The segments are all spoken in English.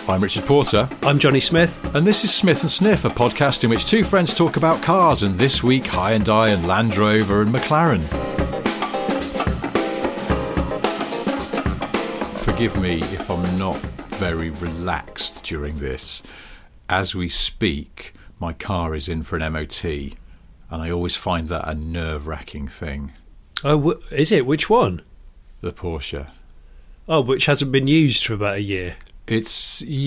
I'm Richard Porter. I'm Johnny Smith. And this is Smith and Sniff, a podcast in which two friends talk about cars, and this week Hyundai and Land Rover and McLaren. Forgive me if I'm not very relaxed during this. As we speak, my car is in for an MOT, and I always find that a nerve-wracking thing. Oh, is it? Which one? The Porsche. Oh, which hasn't been used for about a year. Yes. Did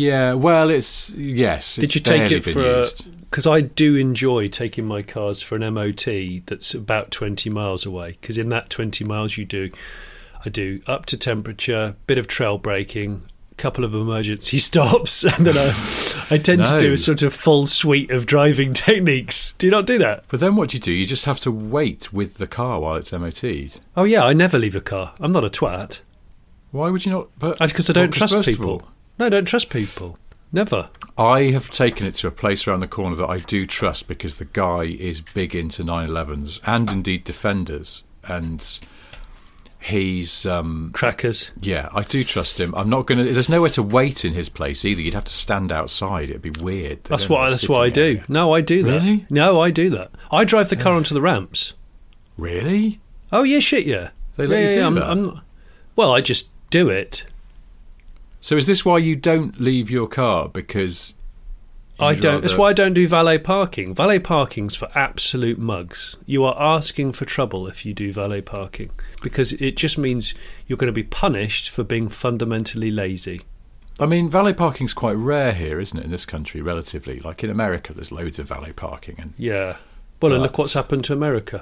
you take it for? Because I do enjoy taking my cars for an MOT that's about 20 miles away. Because in that 20 miles, I do up to temperature, bit of trail braking, a couple of emergency stops, and then I tend to do a sort of full suite of driving techniques. Do you not do that? But then what do? You just have to wait with the car while it's MOT'd. Oh yeah, I never leave a car. I'm not a twat. Why would you not? That's because I don't trust people. No, I don't trust people. Never. I have taken it to a place around the corner that I do trust because the guy is big into 911s and indeed Defenders, and he's crackers. Yeah, I do trust him. I'm not going to. There's nowhere to wait in his place either. You'd have to stand outside. It'd be weird. That's what I do. No, I do that. Really? No, I do that. I drive the car onto the ramps. Really? Oh yeah, shit yeah. They let you do that? Well, I just do it. So is this why you don't leave your car? Because I don't. That's why I don't do valet parking. Valet parking's for absolute mugs. You are asking for trouble if you do valet parking, because it just means you're going to be punished for being fundamentally lazy. I mean, valet parking's quite rare here, isn't it, in this country, relatively? Like in America, there's loads of valet parking. And yeah. Well, and look what's happened to America.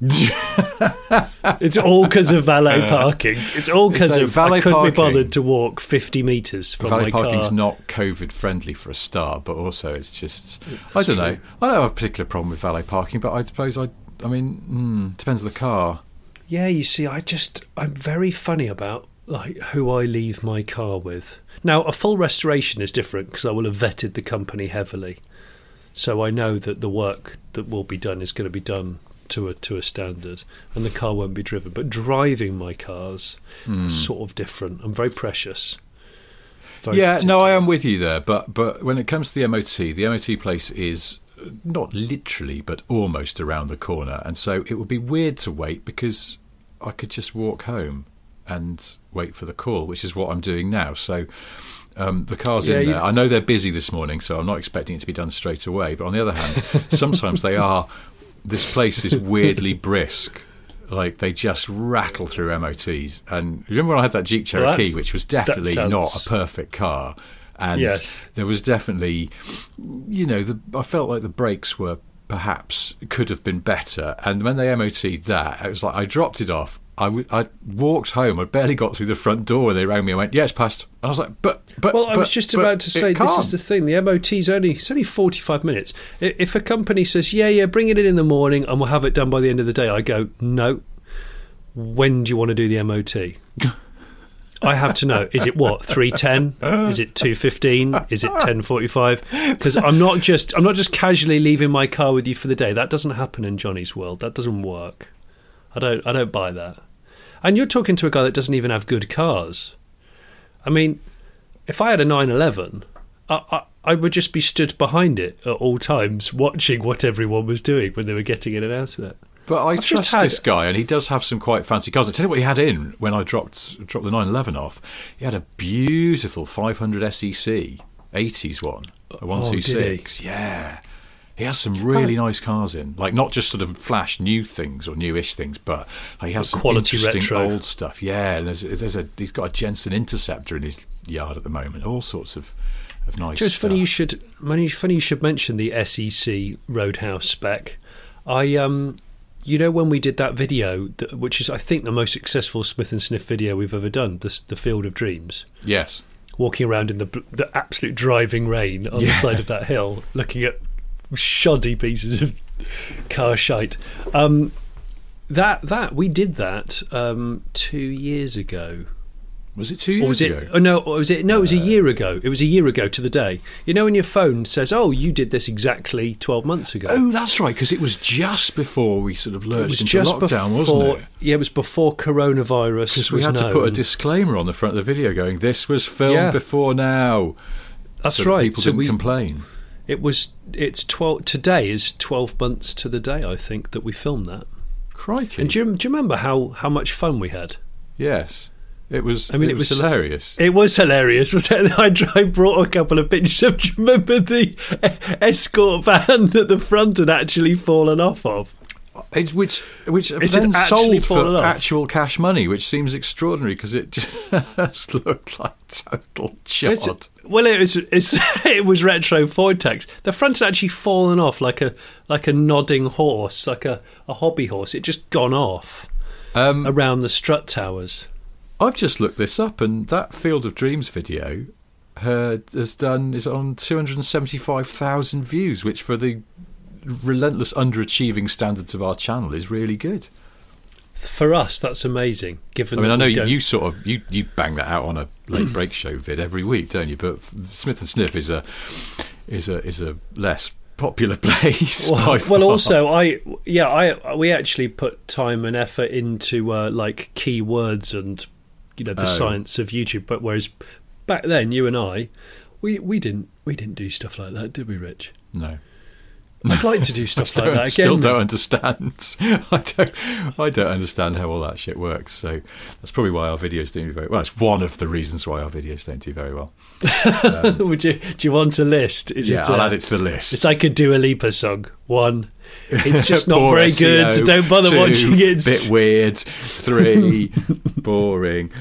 It's all because of valet parking. It's all because I couldn't be bothered to walk 50 metres from my car. Valet parking's not COVID friendly for a start, but also it's just I don't know. I don't have a particular problem with valet parking, but I suppose depends on the car. Yeah, you see, I'm very funny about like who I leave my car with. Now, a full restoration is different because I will have vetted the company heavily, so I know that the work that will be done is going to be done to a standard, and the car won't be driven. But driving my cars is sort of different. I'm very precious. I am with you there. But when it comes to the MOT place is not literally, but almost around the corner, and so it would be weird to wait because I could just walk home and wait for the call, which is what I'm doing now. So the car's in there. I know they're busy this morning, so I'm not expecting it to be done straight away. But on the other hand, sometimes they are. This place is weirdly brisk. Like, they just rattle through MOTs. And remember when I had that Jeep Cherokee, which was definitely not a perfect car. And there was definitely, I felt like the brakes were could have been better. And when they MOT'd that, it was like I dropped it off. I walked home. I barely got through the front door when they rang me and went, yeah, it's passed. And I was like, I was just about to say, this is the thing. The MOT's only 45 minutes. If a company says, yeah, bring it in the morning and we'll have it done by the end of the day, I go, no. When do you want to do the MOT? I have to know. Is it 3:10? Is it 2:15? Is it 10:45? Because I'm not just casually leaving my car with you for the day. That doesn't happen in Johnny's world. That doesn't work. I don't buy that. And you're talking to a guy that doesn't even have good cars. I mean, if I had a 911, I would just be stood behind it at all times, watching what everyone was doing when they were getting in and out of it. But I trust this guy, and he does have some quite fancy cars. I'll tell you what he had in when I dropped the 911 off. He had a beautiful 500 SEC, 80s one, a 126. Yeah. He has some really nice cars in, like not just sort of flash new things or newish things, but he has some quality interesting retro old stuff. Yeah, and he's got a Jensen Interceptor in his yard at the moment. All sorts of nice. It's funny you should mention the SEC Roadhouse spec. When we did that video, which is I think the most successful Smith and Sniff video we've ever done, the Field of Dreams. Yes, walking around in the absolute driving rain on the side of that hill, looking at shoddy pieces of car shite. That we did that 2 years ago. Was it 2 years ago? Oh no, was it? No, it was a year ago. It was a year ago to the day. You know when your phone says, "Oh, you did this exactly 12 months ago." Oh, that's right, because it was just before we sort of lurched into lockdown, wasn't it? Yeah, it was before coronavirus. Because we had to put a disclaimer on the front of the video going, "This was filmed before now." That's so right. People didn't complain. It's 12. Today is 12 months to the day, I think, that we filmed that. Crikey! And do you remember how much fun we had? Yes. It was. I mean, it was hilarious. It was hilarious. Was it? I brought a couple of pictures of. Do you remember the escort van at the front had actually fallen off of? Which then sold for actual cash money, which seems extraordinary because it just looked like total chod. It was retro Vortex. The front had actually fallen off like a nodding horse, like a hobby horse. It just gone off around the strut towers. I've just looked this up, and that Field of Dreams video is on 275,000 views, which for the relentless underachieving standards of our channel is really good. For us, that's amazing. Given, I know you bang that out on a late break show vid every week, don't you? But Smith and Sniff is a less popular place. Well, also we actually put time and effort into like keywords and the science of YouTube. But whereas back then, you and I, we didn't do stuff like that, did we, Rich? No. I'd like to do stuff like that again. Still don't understand. I don't understand how all that shit works. So that's probably why our videos don't do very well. It's one of the reasons why our videos don't do very well. Do you want a list? I'll add it to the list. It's like a Dua Lipa song. 1, it's just not very SEO, good, so don't bother 2, watching it. Bit weird. 3, boring.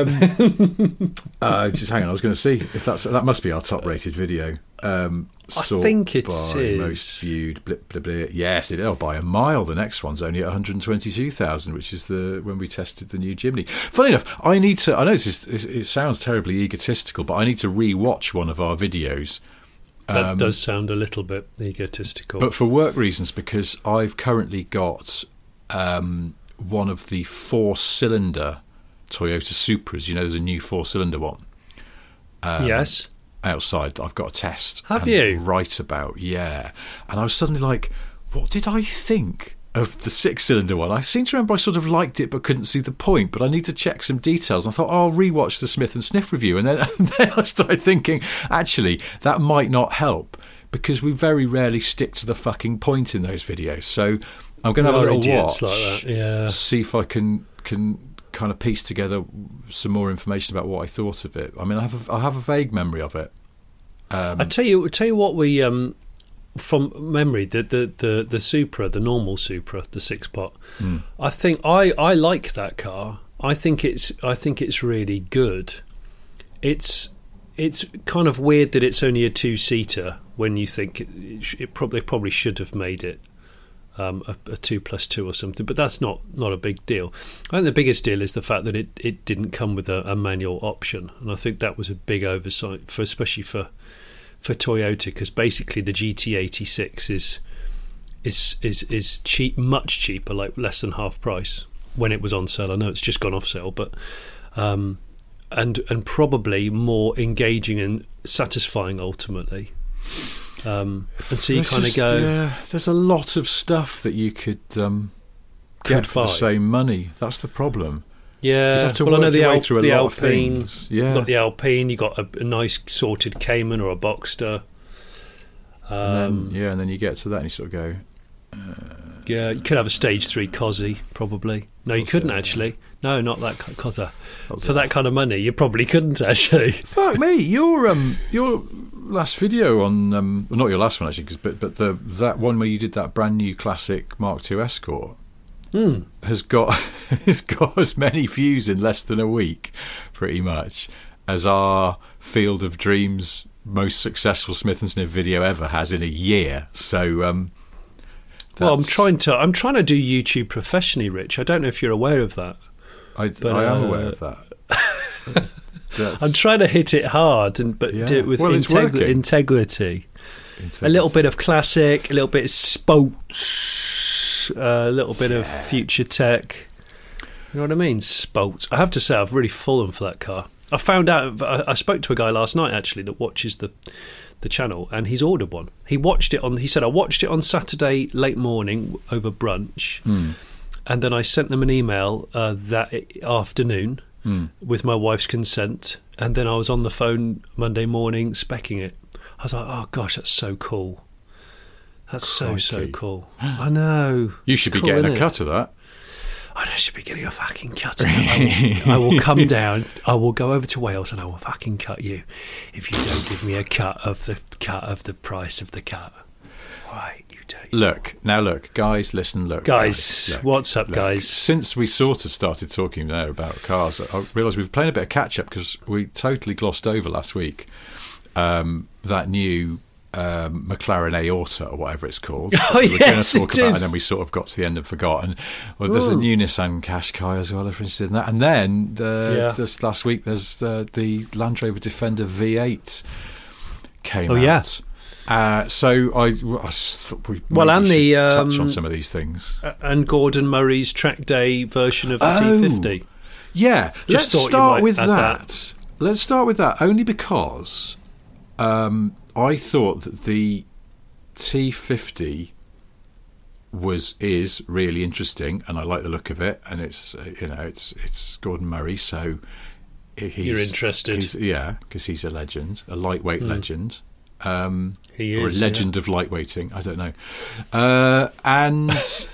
Just hang on, I was going to see if that must be our top rated video. I think it is. Most viewed. Blah, blah, blah. Yes, by a mile. The next one's only at 122,000, which is when we tested the new Jimny. Funny enough, I know it sounds terribly egotistical, but I need to re-watch one of our videos. That does sound a little bit egotistical. But for work reasons, because I've currently got one of the 4-cylinder Toyota Supras. There's a new 4-cylinder one. Yes. Outside, I've got a test. Have you? Write about, yeah. And I was suddenly like, what did I think of the 6-cylinder one? I seem to remember I sort of liked it but couldn't see the point, but I need to check some details. I thought, I'll rewatch the Smith and Sniff review. And then I started thinking, actually, that might not help because we very rarely stick to the fucking point in those videos. So I'm going to have a little watch, like that. Yeah. See if I can kind of piece together some more information about what I thought of it. I mean, I have a vague memory of it. I tell you what we from memory the Supra, the normal Supra, the 6-pot. I think I like that car. I think it's really good. It's kind of weird that it's only a 2-seater when you think it probably should have made it a 2+2 or something, but that's not a big deal. I think the biggest deal is the fact that it didn't come with a manual option, and I think that was a big oversight especially for Toyota, because basically the GT86 is cheap, much cheaper, like less than half price when it was on sale. I know it's just gone off sale, but and probably more engaging and satisfying ultimately. And so you kind of go. There's a lot of stuff that you could get for the same money. That's the problem. Yeah, I know the Alpine. You've got the Alpine. You got a nice sorted Cayman or a Boxster. And then you get to that and you sort of go. You could have a Stage 3 Cozzy, probably. No, you couldn't actually. No, not that Cozza. For that kind of money, you probably couldn't actually. Fuck me, your last video on well, not your last one actually, but that one where you did that brand new classic Mark II Escort. Has got as many views in less than a week, pretty much, as our Field of Dreams most successful Smith and Sniff video ever has in a year. So, well, I'm trying to do YouTube professionally, Rich. I don't know if you're aware of that. I am aware of that. I'm trying to hit it hard, but do it with integrity. A little bit of classic, a little bit of sports. A little bit of future tech. You know what I mean? Sports. I have to say, I've really fallen for that car. I found out. I spoke to a guy last night actually that watches the channel, and he's ordered one. He watched it on. He said I watched it on Saturday late morning over brunch, and then I sent them an email that afternoon with my wife's consent, and then I was on the phone Monday morning speccing it. I was like, oh gosh, that's so cool. That's so cool. I know. You should be getting a cut of that. I should be getting a fucking cut of that. I will come down. I will go over to Wales and I will fucking cut you if you don't give me a cut of the price of the cut. Right, you don't. Look, guys, listen, guys, what's up, guys? Since we sort of started talking there about cars, I realised we've playing a bit of catch up because we totally glossed over last week that new McLaren Aorta or whatever it's called. Oh, we were yes, going to talk about, is. and then we sort of got to the end and forgot. And there's a new Nissan Qashqai as well, if you're interested in that. And then this last week, there's the Land Rover Defender V8 came out. Yes. So I thought we and should touch on some of these things. And Gordon Murray's track day version of the T50. Yeah, let's start with that. that. Let's start with that only because I thought that the T50 is really interesting, and I like the look of it. And it's it's Gordon Murray, so you're interested, because he's a legend, a lightweight legend. He is, or a legend of lightweighting. I don't know, and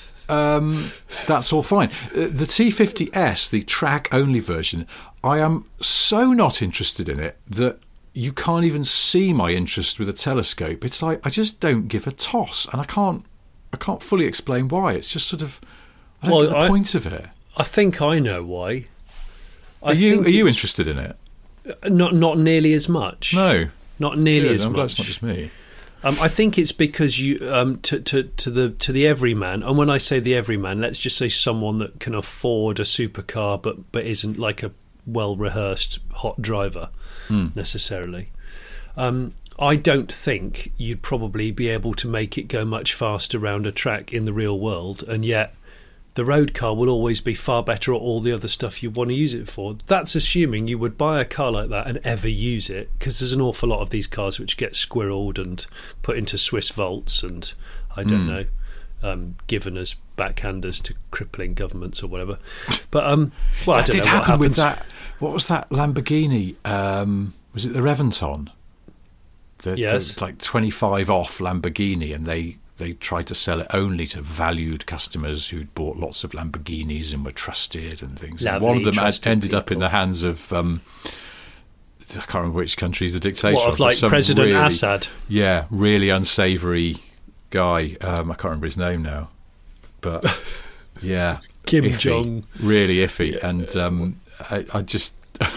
that's all fine. The T50S, the track-only version, I am so not interested in it that you can't even see my interest with a telescope. It's like I just don't give a toss, and I can't fully explain why. It's just sort of I don't get the point of it. I think I know why. Are you interested in it? Not nearly as much. No, not nearly as I'm much. glad it's not just me. I think it's because you to the everyman, and when I say the everyman, let's just say someone that can afford a supercar but isn't like a well rehearsed hot driver necessarily. I don't think you'd probably be able to make it go much faster around a track in the real world, and yet the road car will always be far better at all the other stuff you want to use it for. That's assuming you would buy a car like that and ever use it, because there's an awful lot of these cars which get squirreled and put into Swiss vaults and I don't know, given as backhanders to crippling governments or whatever. But I don't know what happen with that. What was that Lamborghini? Was it the Reventon? Yes. The, like 25 off Lamborghini, and they tried to sell it only to valued customers who'd bought lots of Lamborghinis and were trusted and things. Lovely, and one of them ended people. up in the hands of I can't remember which country's the dictator. What, of like President really, Assad? Yeah, really unsavoury guy. I can't remember his name now, but yeah, Kim iffy, Jong. Really iffy. And I just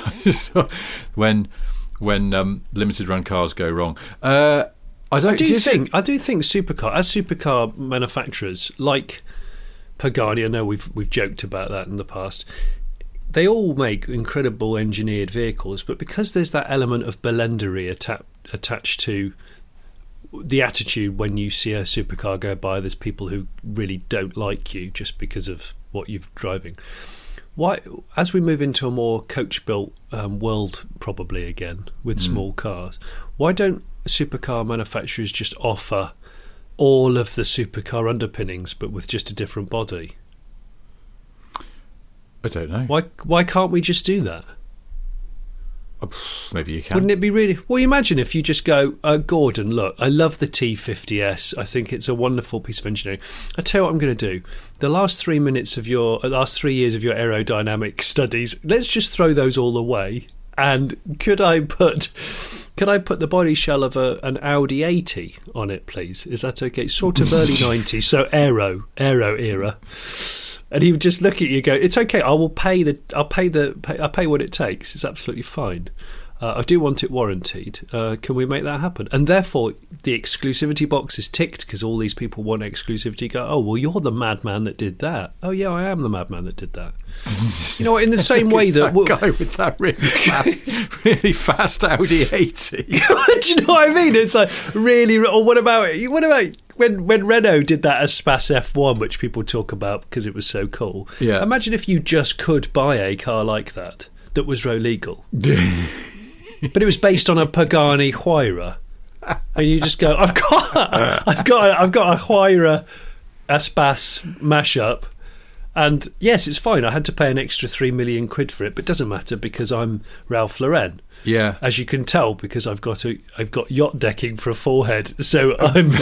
when limited run cars go wrong. I do think supercar manufacturers like Pagani, I know we've joked about that in the past, they all make incredible engineered vehicles, but because there's that element of belendery attached to the attitude when you see a supercar go by, there's people who really don't like you just because of what you're driving. Why, as we move into a more coach-built world probably again with small cars, why don't supercar manufacturers just offer all of the supercar underpinnings but with just a different body? I don't know. Why can't we just do that? Maybe you can. Wouldn't it be really... Well, imagine if you just go, Gordon, look, I love the T50S. I think it's a wonderful piece of engineering. I tell you what I'm going to do. The last 3 years of your aerodynamic studies, let's just throw those all away. And could I put the body shell of an Audi 80 on it, please? Is that okay? Sort of early 90s, so aero era. And he would just look at you and go, it's okay, I'll pay what it takes. It's absolutely fine. I do want it warranted. Can we make that happen? And therefore, the exclusivity box is ticked because all these people want exclusivity. Go, oh, well, you're the madman that did that. Oh, yeah, I am the madman that did that. You know, in the same way that guy with that really fast Audi 80. Do you know what I mean? It's like really. Or what about when Renault did that Espace F1, which people talk about because it was so cool? Yeah. Imagine if you just could buy a car like that was road legal. But it was based on a Pagani Huayra, and you just go, I've got a Huayra Espace mashup, And yes, it's fine. I had to pay an extra 3 million quid for it, but it doesn't matter because I'm Ralph Lauren. Yeah, as you can tell, because I've got yacht decking for a forehead, so I'm.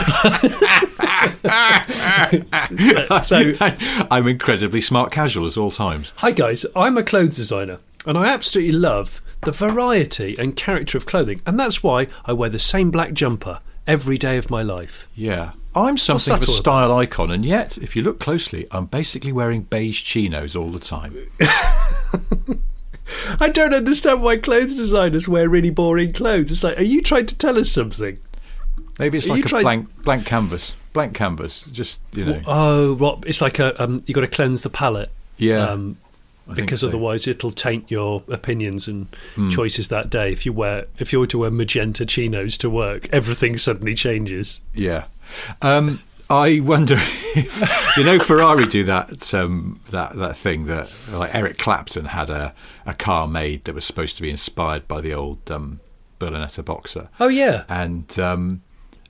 I'm incredibly smart casual at all times. Hi guys, I'm a clothes designer, and I absolutely love the variety and character of clothing, and that's why I wear the same black jumper every day of my life. Yeah. I'm something of a style icon, and yet, if you look closely, I'm basically wearing beige chinos all the time. I don't understand why clothes designers wear really boring clothes. It's like, are you trying to tell us something? Maybe it's like a blank canvas. Blank canvas, just, you know. Oh, what? It's like you got to cleanse the palette. Yeah. Because otherwise it'll taint your opinions and choices that day. If you were to wear magenta chinos to work, everything suddenly changes. Yeah. I wonder if Ferrari do that that thing that, like, Eric Clapton had a car made that was supposed to be inspired by the old Berlinetta Boxer. Oh yeah. And then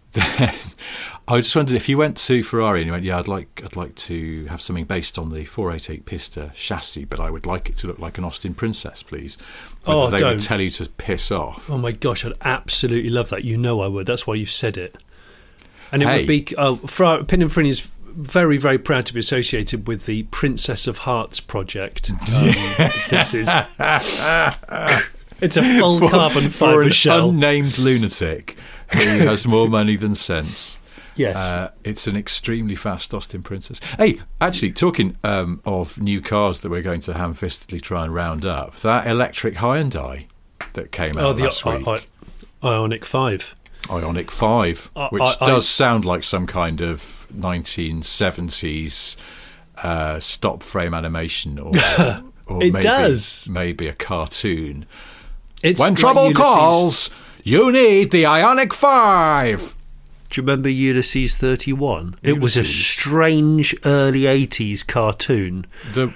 I just wondered if you went to Ferrari and you went, yeah, I'd like to have something based on the 488 Pista chassis, but I would like it to look like an Austin Princess, please. Whether they would tell you to piss off. Oh my gosh, I'd absolutely love that. You know I would. That's why you've said it. And it would be Pininfarina is very, very proud to be associated with the Princess of Hearts project. This is it's a full carbon fibre shell. Unnamed lunatic who has more money than sense. Yes, it's an extremely fast Austin Princess. Hey, actually, talking of new cars that we're going to ham-fistedly try and round up, that electric Hyundai that came out last week, Ioniq 5. Ioniq 5, which does sound like some kind of 1970s stop frame animation, or maybe a cartoon. When trouble calls, you need the Ioniq 5. Do you remember Ulysses 31? It was a strange early 80s cartoon that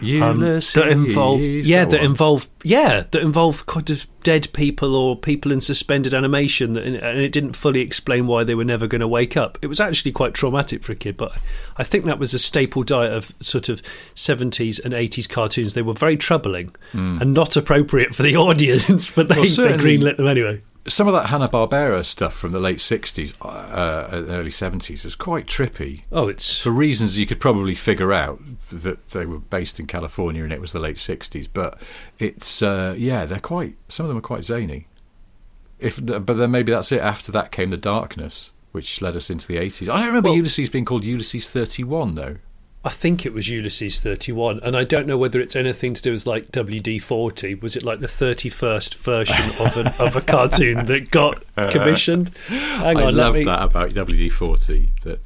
involved kind of dead people or people in suspended animation, and it didn't fully explain why they were never going to wake up. It was actually quite traumatic for a kid, but I think that was a staple diet of sort of 70s and 80s cartoons. They were very troubling and not appropriate for the audience, but they greenlit them anyway. Some of that Hanna-Barbera stuff from the late 60s, early 70s was quite trippy. Oh, it's... For reasons you could probably figure out, that they were based in California and it was the late 60s. But it's, they're quite... Some of them are quite zany. But then maybe that's it. After that came the darkness, which led us into the 80s. I don't remember Ulysses being called Ulysses 31, though. I think it was Ulysses 31, and I don't know whether it's anything to do with like WD-40. Was it like the 31st version of a cartoon that got commissioned? I love that about WD-40, that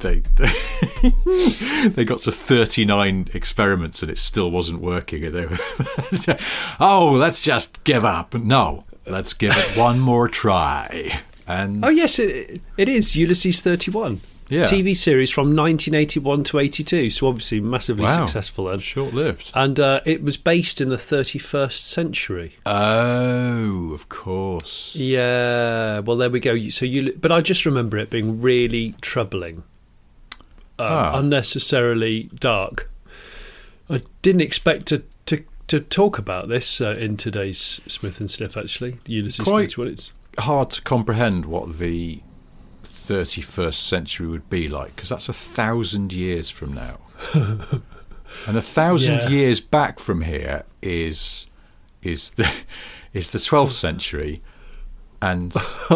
they got to 39 experiments and it still wasn't working. And they were let's just give up. No, let's give it one more try. And yes, it is Ulysses 31. Yeah. TV series from 1981 to 82, so obviously massively successful and short-lived. And it was based in the 31st century. Oh, of course. Yeah, well, there we go. But I just remember it being really troubling, unnecessarily dark. I didn't expect to talk about this in today's Smith and Sniff. Actually, Ulysses. Quite hard to comprehend what the 31st century would be like, because that's 1,000 years from now. And 1,000 years back from here is the 12th century, and it's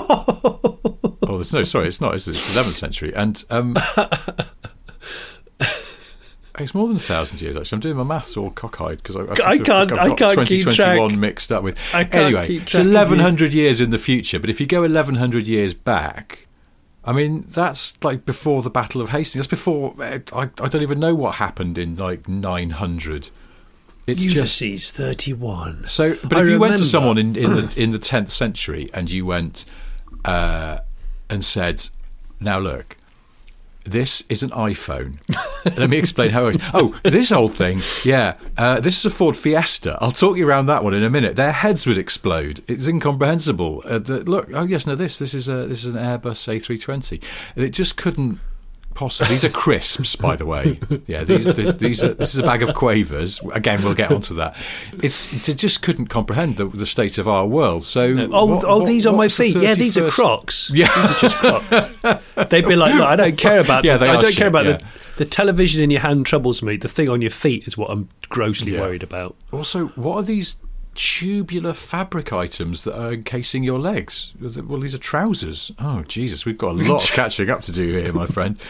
not. It's the 11th century, and it's more than 1,000 years. Actually, I'm doing my maths all cockeyed because I can't 2021 mixed up with. Anyway, it's 1,100 years in the future. But if you go 1,100 years back, I mean, that's like before the Battle of Hastings. That's before. I don't even know what happened in like 900. It's Ulysses 31. So, but if you went to someone in the 10th century and you went and said, "Now look, this is an iPhone. Let me explain how it works. Oh, this old thing, this is a Ford Fiesta. I'll talk you around that one in a minute." Their heads would explode. It's incomprehensible. Look, this is an Airbus A320. It just couldn't Possibly. These are crisps, by the way. Yeah, these are. This is a bag of Quavers. Again, we'll get onto that. It just couldn't comprehend the state of our world. So, these are my feet. Yeah, these are Crocs. Yeah, these are just Crocs. They'd be like, look, I don't care about. I don't care about the television in your hand troubles me. The thing on your feet is what I'm grossly worried about. Also, what are these tubular fabric items that are encasing your legs? Well, these are trousers. Oh, Jesus, we've got a lot of catching up to do here, my friend.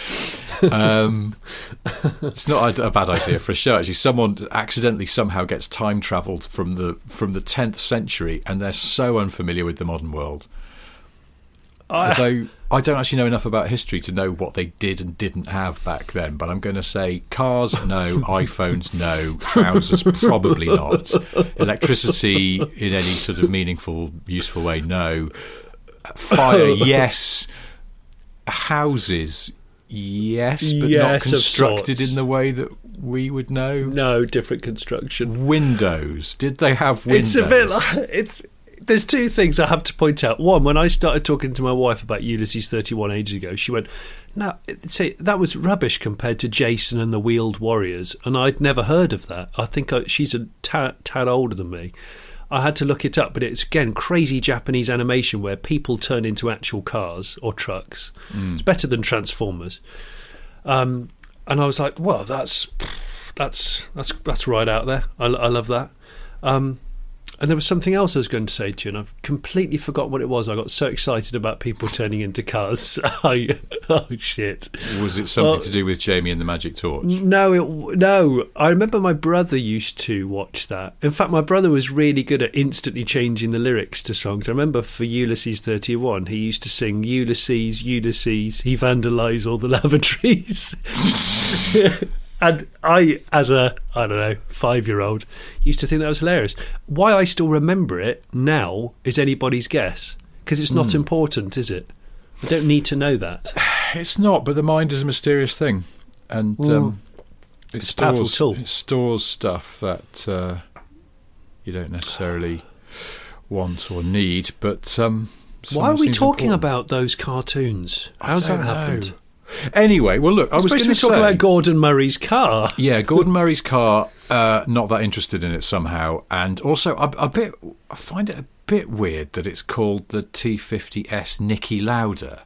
It's not a bad idea for a show. Actually, someone accidentally somehow gets time travelled from the 10th century, and they're so unfamiliar with the modern world. Although I don't actually know enough about history to know what they did and didn't have back then, but I'm going to say cars, no. iPhones, no. Trousers, probably not. Electricity in any sort of meaningful, useful way, no. Fire, yes. Houses, yes, but not constructed in the way that we would know. No, different construction. Windows, did they have windows? It's a bit like... There's two things I have to point out. One, when I started talking to my wife about Ulysses 31 ages ago, she went, "No, say that was rubbish compared to Jason and the Wheeled Warriors," and I'd never heard of that. I think she's a tad older than me. I had to look it up, but it's again crazy Japanese animation where people turn into actual cars or trucks. It's better than Transformers. And I was like, well, that's right out there. I love that. And there was something else I was going to say to you, and I've completely forgot what it was. I got so excited about people turning into cars. Oh, shit. Was it something to do with Jamie and the Magic Torch? No. I remember my brother used to watch that. In fact, my brother was really good at instantly changing the lyrics to songs. I remember for Ulysses 31, he used to sing, Ulysses, he vandalised all the lavatories. And I, as a, 5-year-old, used to think that was hilarious. Why I still remember it now is anybody's guess. Because it's not important, is it? I don't need to know that. It's not, but the mind is a mysterious thing. And it's a powerful tool. It stores stuff that you don't necessarily want or need. But why are we talking about those cartoons? How's that happened? Anyway, well, look, I was going to talk about Gordon Murray's car. Yeah, Gordon Murray's car. Not that interested in it somehow, and also I find it a bit weird that it's called the T50S Niki Lauda.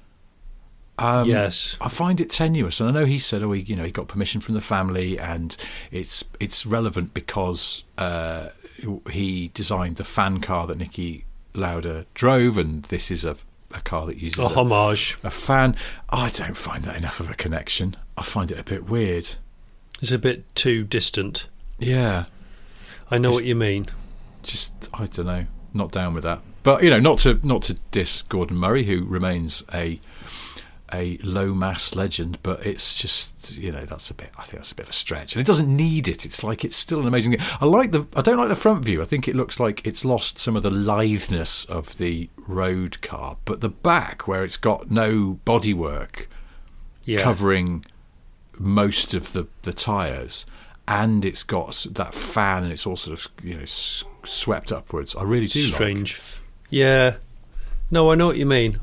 Yes, I find it tenuous, and I know he said, he got permission from the family, and it's relevant because he designed the fan car that Niki Lauda drove, and this is a car that uses a homage, a fan. I don't find that enough of a connection. I find it a bit weird. It's a bit too distant. Yeah, I know what you mean. Just, I don't know, not down with that. But not to diss Gordon Murray, who remains a low mass legend, but it's just I think that's a bit of a stretch, and it doesn't need it. It's like it's still an amazing thing. I don't like the front view. I think it looks like it's lost some of the litheness of the road car, but the back, where it's got no bodywork covering most of the tyres, and it's got that fan, and it's all sort of swept upwards. I really do strange. Yeah, no, I know what you mean.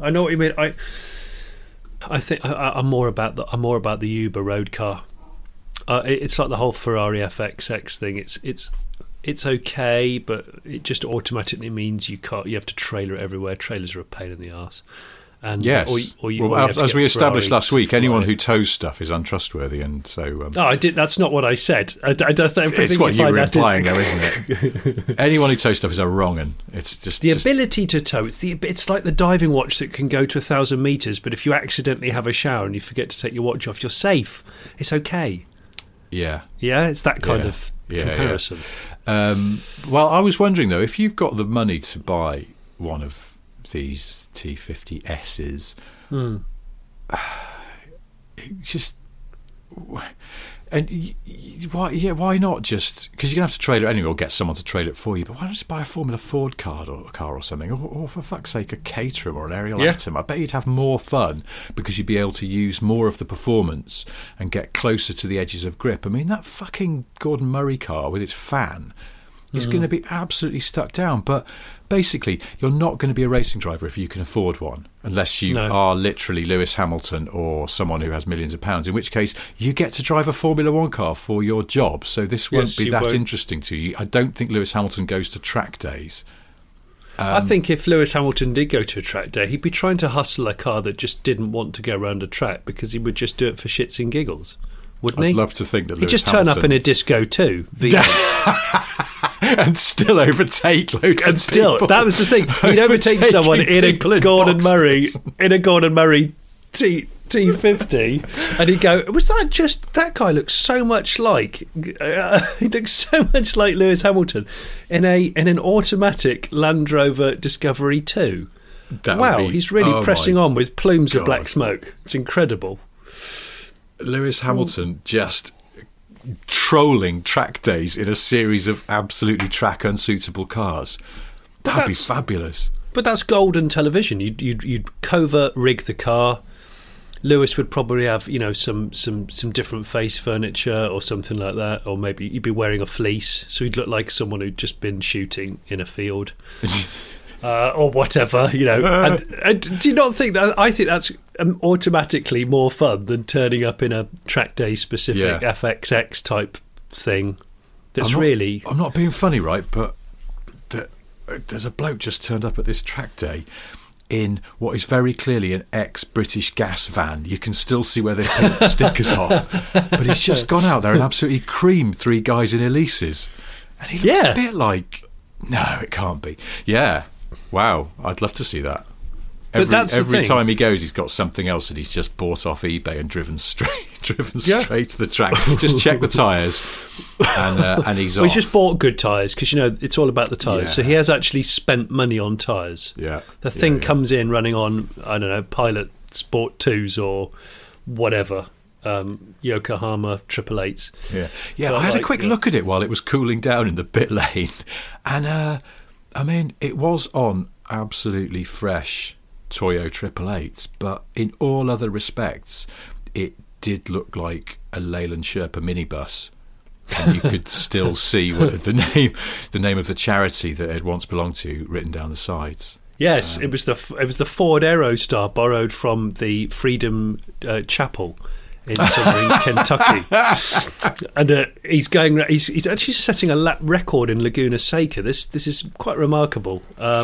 I think I'm more about the Uber road car. It's like the whole Ferrari FXX thing. It's okay, but it just automatically means you have to trailer it everywhere. Trailers are a pain in the arse. And yes, as we established last week, anyone who tows stuff is untrustworthy, and so. That's not what I said. I don't think it's what you were implying, though, isn't it? Anyone who tows stuff is a wrong 'un. It's just the ability to tow. It's like the diving watch that can go to 1,000 meters, but if you accidentally have a shower and you forget to take your watch off, you're safe. It's okay. Yeah, it's that kind of comparison. Yeah. Well, I was wondering though, if you've got the money to buy one of these T50S's, just and why not just, because you're gonna have to trailer it anyway or get someone to trailer it for you, but why not just buy a Formula Ford car or something, or for fuck's sake a Caterham or an Ariel Atom? I bet you'd have more fun because you'd be able to use more of the performance and get closer to the edges of grip. I mean, that fucking Gordon Murray car with its fan is going to be absolutely stuck down. But basically, you're not going to be a racing driver if you can afford one, unless you are literally Lewis Hamilton or someone who has millions of pounds, in which case you get to drive a Formula One car for your job. So this won't be that interesting to you. I don't think Lewis Hamilton goes to track days. I think if Lewis Hamilton did go to a track day, he'd be trying to hustle a car that just didn't want to go around a track, because he would just do it for shits and giggles, wouldn't he? I'd love to think that he'd just turn up in a Disco 2 and still overtake loads and of still people. That was the thing. He'd overtake someone in a Gordon Murray T50, and he'd go, was that just, that guy looks so much like he looks so much like Lewis Hamilton in an automatic Land Rover Discovery 2. He's really pressing on with plumes of black smoke. It's incredible. Lewis Hamilton just trolling track days in a series of absolutely track unsuitable cars. That'd be fabulous. But that's golden television. You'd covert rig the car. Lewis would probably have, some different face furniture or something like that, or maybe he'd be wearing a fleece, so he'd look like someone who'd just been shooting in a field, or whatever, And do you not think that? I think that's automatically more fun than turning up in a track day specific FXX type thing. I'm not being funny, right? But there's a bloke just turned up at this track day in what is very clearly an ex-British Gas van. You can still see where they pulled the stickers off. But he's just gone out there and absolutely creamed 3 guys in Elises. And he looks a bit like... No, it can't be. Yeah. Wow. I'd love to see that. Every time he goes, he's got something else that he's just bought off eBay and driven straight to the track. Just check the tyres, and he's off. He's just bought good tyres, because it's all about the tyres. So he has actually spent money on tyres. Yeah, the thing comes in running on, I don't know, Pilot Sport 2s or whatever. Yokohama 888s. Yeah. I had a quick look at it while it was cooling down in the pit lane, and it was on absolutely fresh Toyo 888s, but in all other respects it did look like a Leyland Sherpa minibus, and you could still see the name of the charity that it once belonged to written down the sides. Yes, it was the Ford Aerostar borrowed from the Freedom Chapel in Kentucky, and he's actually setting a lap record in Laguna Seca. This is quite remarkable.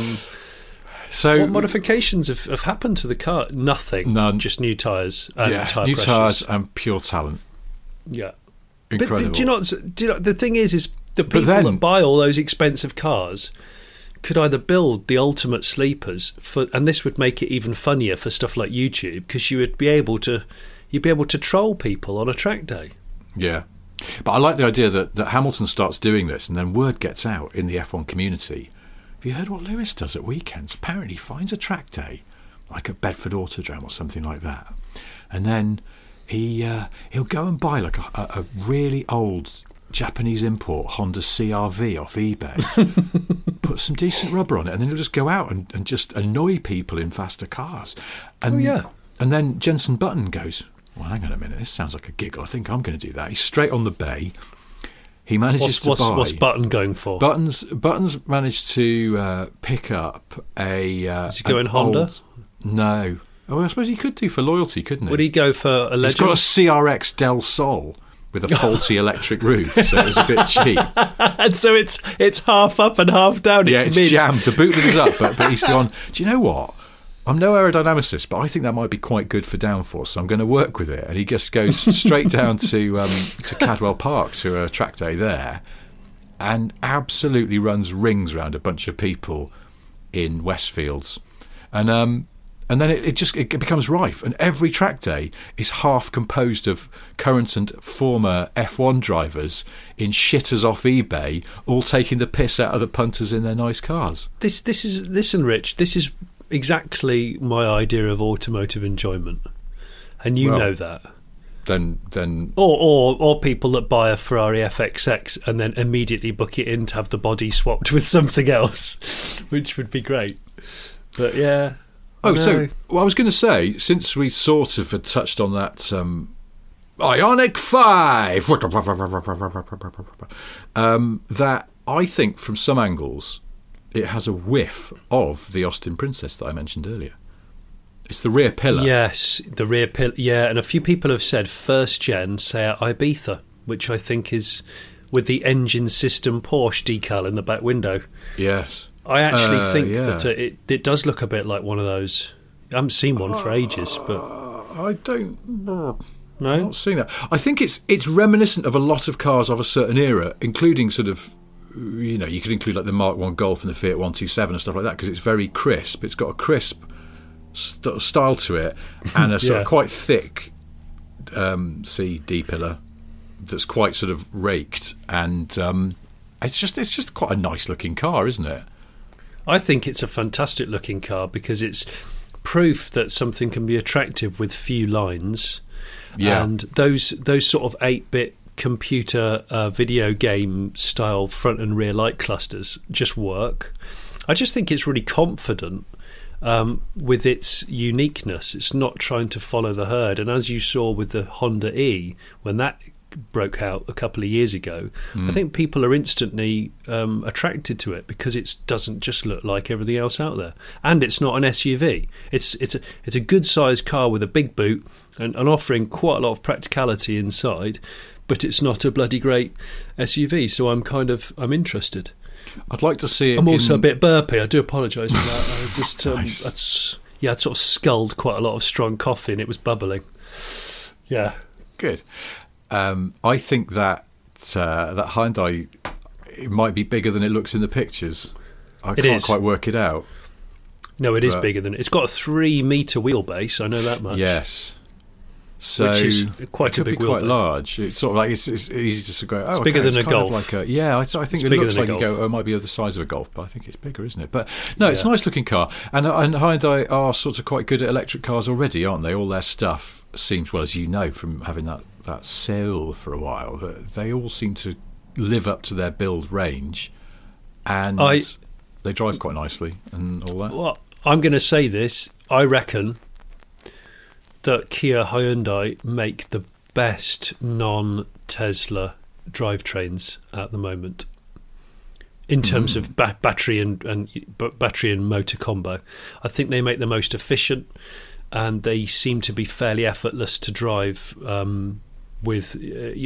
So, what modifications have happened to the car? Nothing. None. Just new tyres and tyre new pressures. Tyres and pure talent. Yeah. Incredible. But do you know the thing is the people that buy all those expensive cars could either build the ultimate sleepers and this would make it even funnier for stuff like YouTube, because you'd be able to troll people on a track day. Yeah. But I like the idea that Hamilton starts doing this, and then word gets out in the F1 community. Have you heard what Lewis does at weekends? Apparently he finds a track day, like at Bedford Autodrome or something like that, and then he'll go and buy like a really old Japanese import Honda CR-V off eBay, put some decent rubber on it, and then he'll just go out and just annoy people in faster cars. And, and then Jenson Button goes, well, hang on a minute, this sounds like a giggle. I think I'm going to do that. He's straight on the bay. He manages to buy... What's Button going for? Button's managed to pick up a... Is he going Honda? No. Oh, I suppose he could do for loyalty, couldn't he? Would he go for a Legend? He's got a CRX Del Sol with a faulty electric roof, so it was a bit cheap. And so it's half up and half down. It's jammed. The boot lid is up, but he's gone, do you know what? I'm no aerodynamicist, but I think that might be quite good for downforce, so I'm going to work with it. And he just goes straight down to Cadwell Park, to a track day there, and absolutely runs rings around a bunch of people in Westfields. And then it becomes rife, and every track day is half composed of current and former F1 drivers in shitters off eBay, all taking the piss out of the punters in their nice cars. Listen, Rich, this is exactly my idea of automotive enjoyment, and you know that. Then or people that buy a Ferrari FXX and then immediately book it in to have the body swapped with something else, which would be great. But yeah. So I was going to say, since we sort of had touched on that Ioniq 5, that I think from some angles it has a whiff of the Austin Princess that I mentioned earlier. It's the rear pillar. Yes, the rear pillar. Yeah, and a few people have said first gen Seat Ibiza, which I think is with the engine system Porsche decal in the back window. Yes. I actually think that it does look a bit like one of those. I haven't seen one for ages, but I don't. No? I'm not seeing that. I think it's reminiscent of a lot of cars of a certain era, including sort of, you know, you could include like the Mark 1 Golf and the Fiat 127 and stuff like that, because it's very crisp. It's got a crisp style to it, and a sort of quite thick D pillar that's quite sort of raked, and it's just quite a nice looking car, isn't it? I think it's a fantastic looking car because it's proof that something can be attractive with few lines. Yeah. And those sort of 8-bit computer video game style front and rear light clusters just work. I just think it's really confident with its uniqueness. It's not trying to follow the herd. And as you saw with the Honda E, when that broke out a couple of years ago, I think people are instantly attracted to it because it doesn't just look like everything else out there, and it's not an SUV. It's a good sized car with a big boot and offering quite a lot of practicality inside, but it's not a bloody great SUV. So I'm interested. I'd like to see it. I'm also a bit burpy. I do apologise for that. I just I'd sort of sculled quite a lot of strong coffee and it was bubbling. Yeah, good. I think that Hyundai, it might be bigger than it looks in the pictures. I can't quite work it out. No, it is bigger than it. It's got a 3-metre wheelbase. I know that much. Yes. So which is quite it a big could be quite wheelbase. Large. It's sort of like it's easy to go. It's bigger than a Golf. I think it looks like you go. Oh, it might be the size of a Golf, but I think it's bigger, isn't it? But no, it's a nice looking car, and Hyundai are sort of quite good at electric cars already, aren't they? All their stuff seems, well, as you know from having that Soul for a while, that they all seem to live up to their build range, and they drive quite nicely and all that. Well, I'm going to say this. I reckon that Kia Hyundai make the best non-Tesla drivetrains at the moment in terms of battery and motor combo. I think they make the most efficient, and they seem to be fairly effortless to drive, with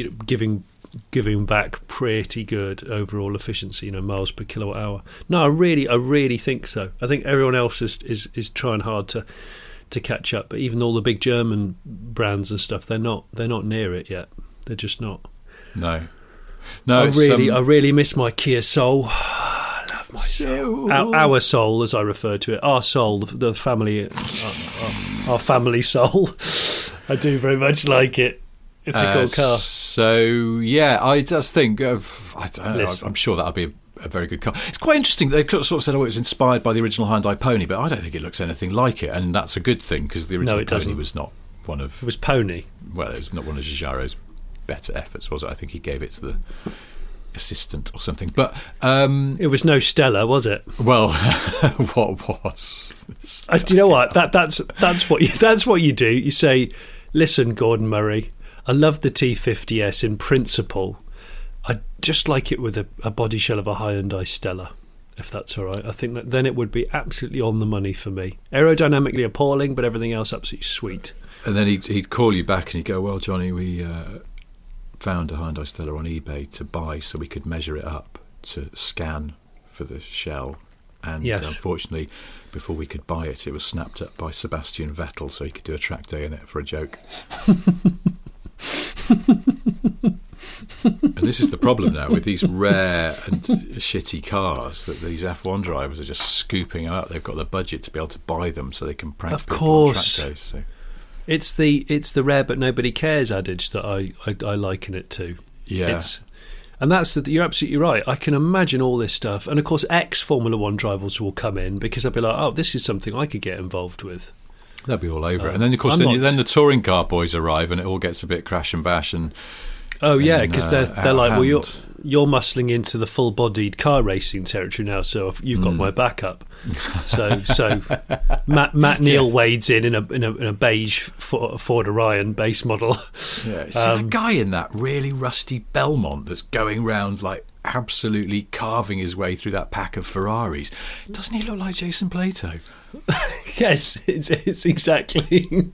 giving back pretty good overall efficiency, miles per kilowatt hour. No, I really think so. I think everyone else is trying hard to catch up, but even all the big German brands and stuff, they're not near it yet. They're just not. No. I really miss my Kia Soul. I love my Soul. Our Soul, as I refer to it, our Soul, the family, our family Soul. I do very much like it. It's a cool car. So yeah, I just think I don't know. I'm sure that'll be a very good car. It's quite interesting. They sort of said, it was inspired by the original Hyundai Pony, but I don't think it looks anything like it, and that's a good thing because the original Pony was not one of... It was Pony. Well, it was not one of Giugiaro's better efforts, was it? I think he gave it to the assistant or something. But it was no Stella, was it? Well, what was? Do you know what? That's what you do. You say, listen, Gordon Murray, I love the T50S in principle. I'd just like it with a body shell of a Hyundai Stella, if that's all right. I think that then it would be absolutely on the money for me. Aerodynamically appalling, but everything else absolutely sweet. And then he'd call you back and he'd go, well, Johnny, we found a Hyundai Stella on eBay to buy so we could measure it up to scan for the shell. And unfortunately, before we could buy it, it was snapped up by Sebastian Vettel so he could do a track day in it for a joke. And this is the problem now with these rare and shitty cars, that these F1 drivers are just scooping up. They've got the budget to be able to buy them so they can prank people on track days. So. It's the rare but nobody cares adage that I liken it to. Yeah. You're absolutely right. I can imagine all this stuff. And of course, ex-Formula One drivers will come in because they'll be like, oh, this is something I could get involved with. They'll be all over it. And then, of course, then the touring car boys arrive and it all gets a bit crash and bash. Because they're like, well, you're muscling into the full-bodied car racing territory now, so you've got my backup. So Matt Neal wades in a beige Ford Orion base model. Yeah, see that guy in that really rusty Belmont that's going round like absolutely carving his way through that pack of Ferraris. Doesn't he look like Jason Plato? Yes, it's exactly.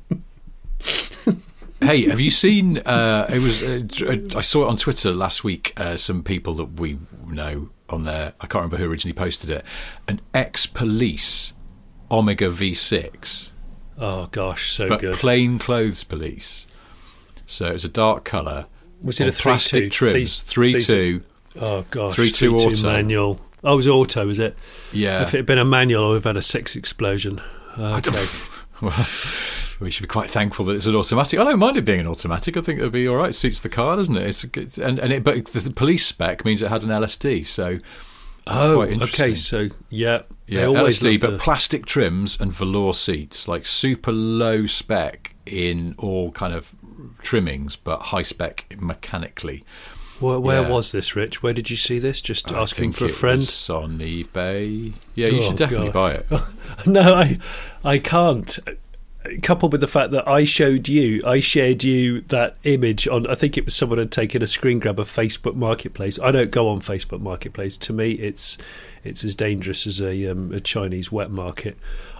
Hey, have you seen? I saw it on Twitter last week. Some people that we know on there. I can't remember who originally posted it. An ex-police Omega V6. Oh gosh, so but good. Plain clothes police. So it was a dark colour. Was it a 3.2? Plastic trims? 3.2. Oh gosh, 3.2 auto manual. Oh, it was auto, was it? Yeah. If it had been a manual, I would have had a sex explosion. Okay. Well, we should be quite thankful that it's an automatic. I don't mind it being an automatic. I think it'll be all right. It suits the car, doesn't it? It's a good, but the police spec means it had an LSD. So quite interesting. Okay. So yeah, LSD, but plastic trims and velour seats, like super low spec in all kind of trimmings, but high spec mechanically. Where was this, Rich? Where did you see this? Just asking for a friend? It's on eBay. Yeah, you should definitely buy it. No, I can't. Coupled with the fact that I shared you that image on, I think it was someone had taken a screen grab of Facebook Marketplace. I don't go on Facebook Marketplace. To me, it's as dangerous as a Chinese wet market.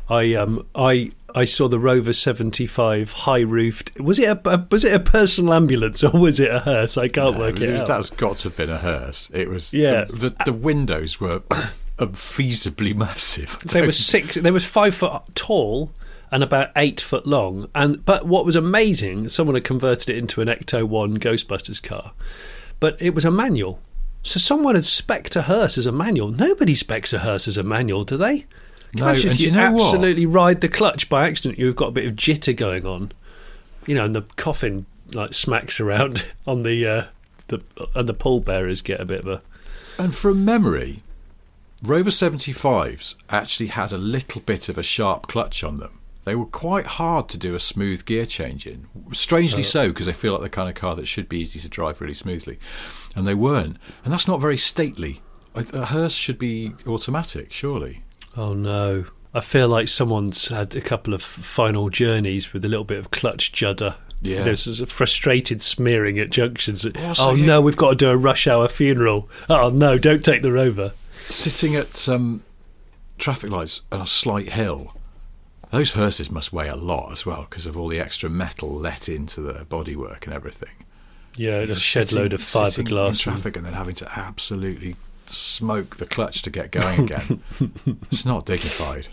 I saw the Rover 75 high roofed. Was it a personal ambulance or was it a hearse? I can't work it out. That's got to have been a hearse. It was. Yeah. The windows were unfeasibly massive. They were 5 foot tall and about 8 foot long. But what was amazing, someone had converted it into an Ecto 1 Ghostbusters car, but it was a manual. So someone had spec'd a hearse as a manual. Nobody specs a hearse as a manual, do they? Imagine if you absolutely ride the clutch by accident, you've got a bit of jitter going on, and the coffin like smacks around on and the pallbearers get a bit of a. And from memory, Rover 75s actually had a little bit of a sharp clutch on them. They were quite hard to do a smooth gear change in. Strangely so, because they feel like the kind of car that should be easy to drive really smoothly, and they weren't. And that's not very stately. A hearse should be automatic, surely. Oh no, I feel like someone's had a couple of final journeys with a little bit of clutch judder. Yeah. There's a frustrated smearing at junctions. No, we've got to do a rush hour funeral. Oh no, don't take the Rover. Sitting at traffic lights on a slight hill, those hearses must weigh a lot as well because of all the extra metal let into the bodywork and everything. Yeah, a shed load of fiberglass. In traffic and then having to absolutely smoke the clutch to get going again. It's not dignified.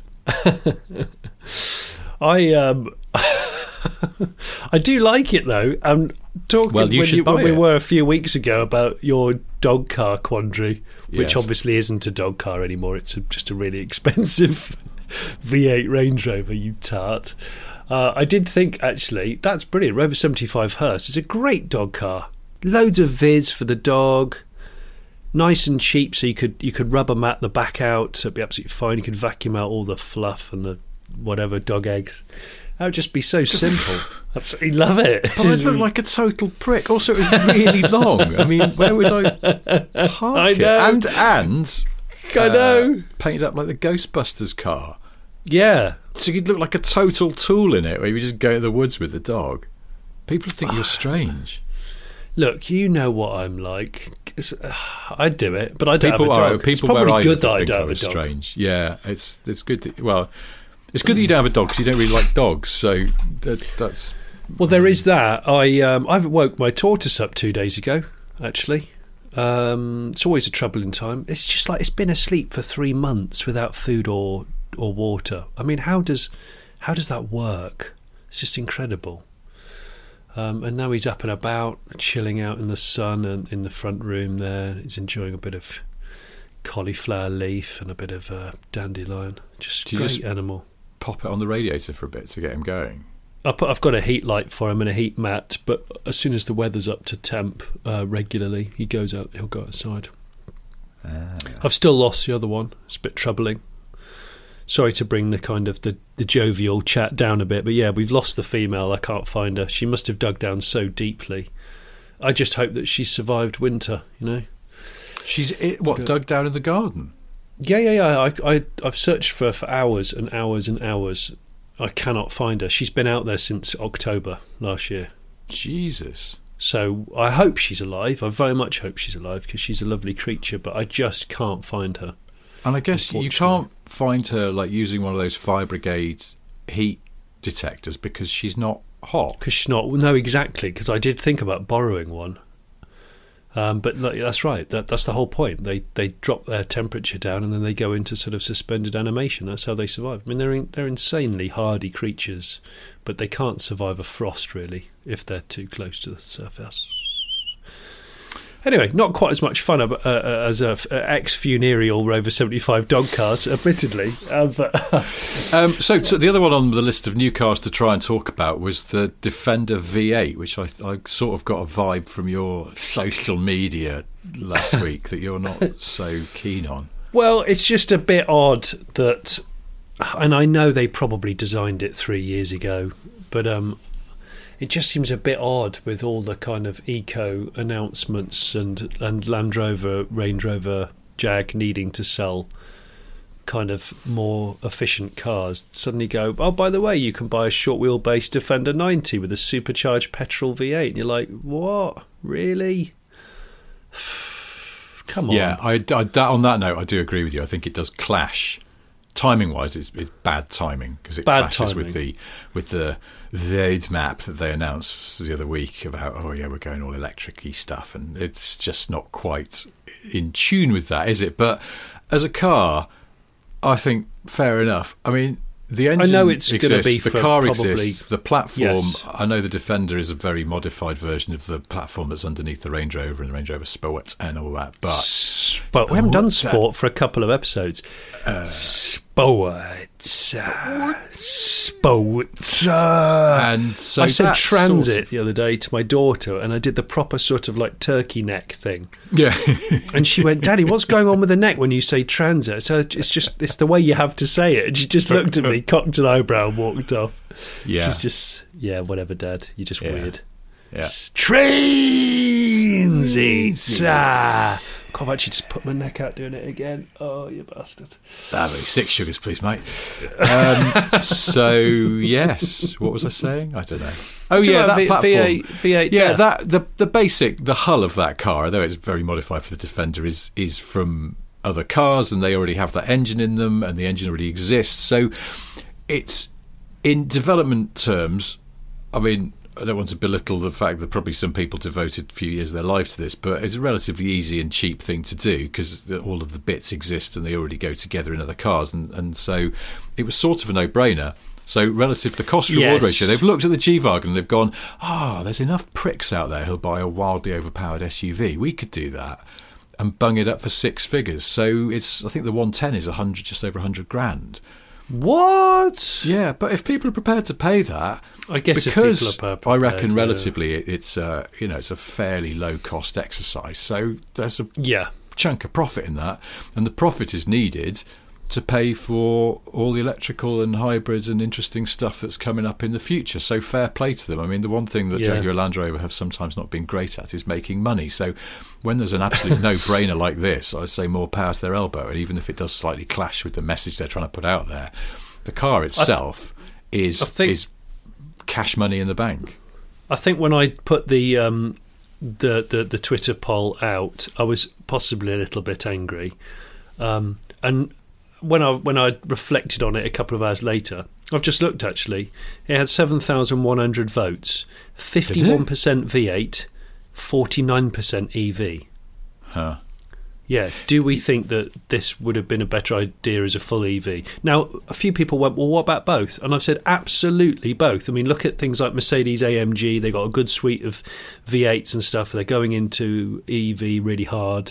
I do like it though. I'm talking when we were a few weeks ago about your dog car quandary, which obviously isn't a dog car anymore. It's just a really expensive V8 Range Rover, you tart. I did think actually that's brilliant. Rover 75 hearse is a great dog car. Loads of viz for the dog. Nice and cheap, so you could rubber mat the back out, so it'd be absolutely fine. You could vacuum out all the fluff and the whatever dog eggs. That would just be so simple. Absolutely love it. But I'd look like a total prick. Also, it was really long. I mean, where would I park it? And I know. Painted up like the Ghostbusters car. Yeah. So you'd look like a total tool in it, where you just go to the woods with the dog. People think you're strange. Look, you know what I'm like. I'd do it, but I don't have a dog. It's probably good that I don't have a dog. Strange. Yeah, it's good. It's good that you don't have a dog because you don't really like dogs. So that's. Well, there is that. I woke my tortoise up 2 days ago. Actually, it's always a troubling time. It's just like it's been asleep for 3 months without food or water. I mean, how does that work? It's just incredible. And now he's up and about, chilling out in the sun and in the front room there. He's enjoying a bit of cauliflower leaf and a bit of dandelion. Just a great animal. Pop it on the radiator for a bit to get him going. I've got a heat light for him and a heat mat, but as soon as the weather's up to temp regularly, he'll go outside. I've still lost the other one. It's a bit troubling. Sorry to bring the kind of the jovial chat down a bit, but yeah, we've lost the female. I can't find her. She must have dug down so deeply. I just hope that she survived winter, She's dug down in the garden? Yeah. I've searched for hours and hours and hours. I cannot find her. She's been out there since October last year. Jesus. So I hope she's alive. I very much hope she's alive because she's a lovely creature, but I just can't find her. And I guess you can't find her like using one of those fire brigade heat detectors because she's not hot. Because she's not. No, exactly. Because I did think about borrowing one. But that's right. That's the whole point. They drop their temperature down and then they go into sort of suspended animation. That's how they survive. I mean, they're insanely hardy creatures, but they can't survive a frost really if they're too close to the surface. Anyway, not quite as much fun as a ex-funereal Rover 75 dog cars, admittedly. So the other one on the list of new cars to try and talk about was the Defender V8, which I sort of got a vibe from your social media last week that you're not so keen on. Well, it's just a bit odd that, and I know they probably designed it 3 years ago, but it just seems a bit odd with all the kind of eco announcements and Land Rover, Range Rover, Jag needing to sell kind of more efficient cars. Suddenly go, oh, by the way, you can buy a short wheelbase Defender 90 with a supercharged petrol V8. And you're like, what? Really? Come on. Yeah, on that note, I do agree with you. I think it does clash. Timing-wise, it's bad timing because it clashes with the roadmap that they announced the other week about, we're going all electric-y stuff, and it's just not quite in tune with that, is it? But as a car, I think fair enough. I mean, the engine exists, the car exists, the platform. Yes. I know the Defender is a very modified version of the platform that's underneath the Range Rover and the Range Rover Sport and all that. But we haven't done Sport for a couple of episodes. Sports. And so I said transit the other day to my daughter, and I did the proper sort of like turkey neck thing. Yeah. And she went, Daddy, what's going on with the neck when you say transit? So it's the way you have to say it. And she just looked at me, cocked an eyebrow, and walked off. Yeah. She's just, whatever, Dad. You're just weird. Yeah. Transit. I've actually just put my neck out doing it again. Oh, you bastard. That'll be 6 sugars, please, mate. So, yes. What was I saying? I don't know. Oh, yeah, that platform. V8. Yeah, the hull of that car, although it's very modified for the Defender, is from other cars, and they already have that engine in them, and the engine already exists. So, it's, in development terms, I mean, I don't want to belittle the fact that probably some people devoted a few years of their life to this, but it's a relatively easy and cheap thing to do because all of the bits exist and they already go together in other cars. And so it was sort of a no-brainer. So relative to the cost-reward ratio, they've looked at the G-Wagon and they've gone, there's enough pricks out there who'll buy a wildly overpowered SUV. We could do that and bung it up for 6 figures. So I think the 110 is just over 100 grand. What? Yeah, but if people are prepared to pay that, I guess because if people are prepared, I reckon relatively it's it's a fairly low cost exercise. So there's a chunk of profit in that, and the profit is needed to pay for all the electrical and hybrids and interesting stuff that's coming up in the future. So fair play to them. I mean, the one thing that Jaguar Land Rover have sometimes not been great at is making money. So when there's an absolute no-brainer like this, I say more power to their elbow. And even if it does slightly clash with the message they're trying to put out there, the car itself is cash money in the bank. I think when I put the Twitter poll out, I was possibly a little bit angry, and when I reflected on it a couple of hours later, I've just looked actually. It had 7,100 votes, 51% V8, 49% EV. Huh. Yeah. Do we think that this would have been a better idea as a full EV? Now, a few people went, well, what about both? And I've said absolutely both. I mean, look at things like Mercedes AMG. They got a good suite of V8s and stuff. They're going into EV really hard.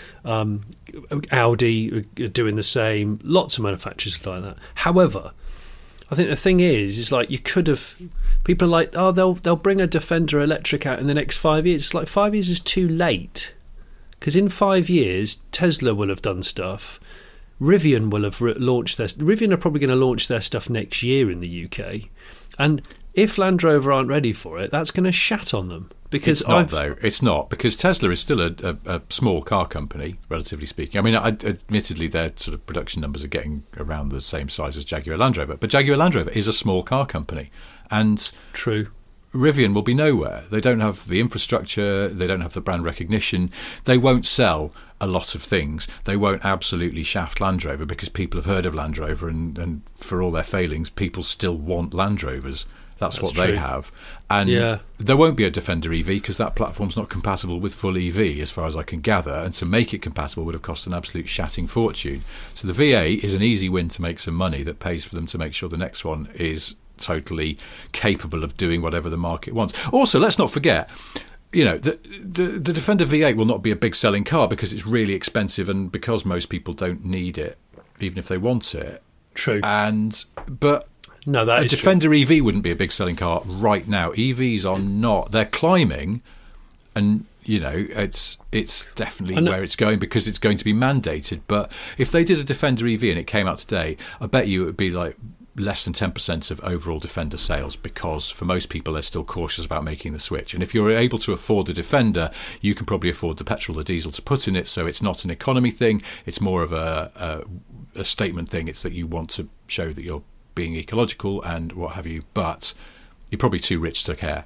Audi are doing the same. Lots of manufacturers like that. However, I think the thing is like you could have. People are like, they'll bring a Defender electric out in the next 5 years. It's like 5 years is too late, because in 5 years Tesla will have done stuff. Rivian will have launched their. Rivian are probably going to launch their stuff next year in the UK, and if Land Rover aren't ready for it, that's going to shat on them. Because it's not, because Tesla is still a small car company, relatively speaking. I mean, admittedly, their sort of production numbers are getting around the same size as Jaguar Land Rover, but Jaguar Land Rover is a small car company, and true, Rivian will be nowhere. They don't have the infrastructure, they don't have the brand recognition, they won't sell a lot of things. They won't absolutely shaft Land Rover because people have heard of Land Rover, and for all their failings, people still want Land Rovers. That's what true. They have. And there won't be a Defender EV because that platform's not compatible with full EV, as far as I can gather. And to make it compatible would have cost an absolute shatting fortune. So the V8 is an easy win to make some money that pays for them to make sure the next one is totally capable of doing whatever the market wants. Also, let's not forget, the Defender V8 will not be a big selling car because it's really expensive and because most people don't need it, even if they want it. True. But no, that a is Defender true. EV wouldn't be a big selling car right now. EVs are not. They're climbing, and it's definitely where it's going because it's going to be mandated. But if they did a Defender EV and it came out today, I bet you it would be like less than 10% of overall Defender sales, because for most people they're still cautious about making the switch. And if you're able to afford the Defender, you can probably afford the petrol or diesel to put in it, so it's not an economy thing, it's more of a statement thing. It's that you want to show that you're being ecological and what have you, but you're probably too rich to care.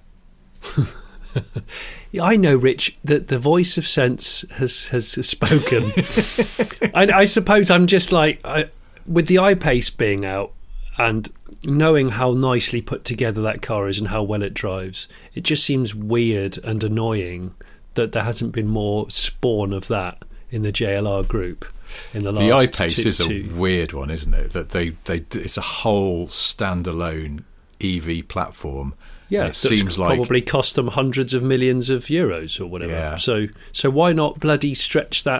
I know, Rich, that the voice of sense has spoken. I suppose I'm just like, with the I-Pace being out, and knowing how nicely put together that car is and how well it drives, it just seems weird and annoying that there hasn't been more spawn of that in the JLR group in the last The I-Pace is a weird one, isn't it? That it's a whole standalone EV platform. Yeah, it seems like probably cost them hundreds of millions of euros or whatever. Yeah. So why not bloody stretch the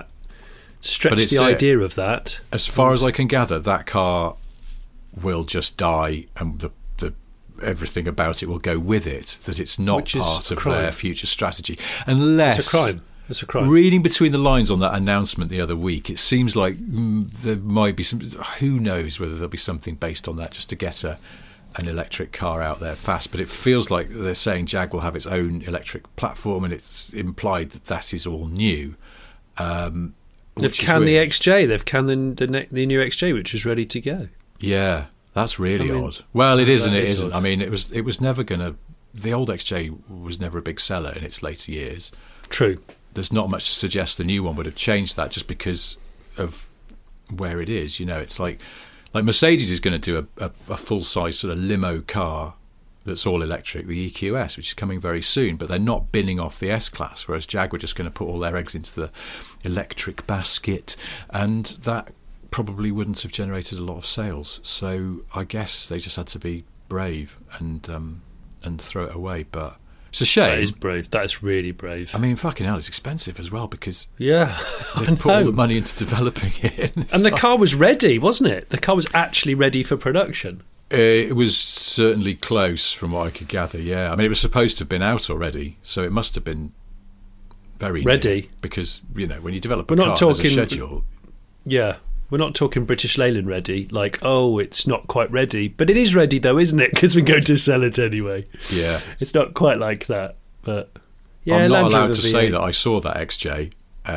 idea of that? As far as I can gather, that car will just die, and the everything about it will go with it. That it's not part of their future strategy, unless it's a crime. It's a crime. Reading between the lines on that announcement the other week, it seems like there might be some. Who knows whether there'll be something based on that, just to get an electric car out there fast. But it feels like they're saying Jag will have its own electric platform, and it's implied that is all new. They've canned the XJ. They've canned the new XJ, which is ready to go. Yeah, that's really odd. Well, it is and it isn't. Odd. I mean, it was never going to. The old XJ was never a big seller in its later years. True. There's not much to suggest the new one would have changed that just because of where it is. It's like Mercedes is going to do a full-size sort of limo car that's all electric, the EQS, which is coming very soon, but they're not binning off the S-Class, whereas Jag were just going to put all their eggs into the electric basket, and that probably wouldn't have generated a lot of sales. So I guess they just had to be brave and throw it away. But it's a shame. That is brave. That's really brave. I mean, fucking hell, it's expensive as well because they've put all the money into developing it. And the car was ready, wasn't it? The car was actually ready for production. It was certainly close from what I could gather, yeah. I mean, it was supposed to have been out already, so it must have been very ready. Near, because, when you develop a car, there's a schedule. Yeah. We're not talking British Leyland ready, like, it's not quite ready. But it is ready, though, isn't it? Because we're going to sell it anyway. Yeah. It's not quite like that. But yeah, I'm not Land allowed Rover to V8. say that I saw that XJ.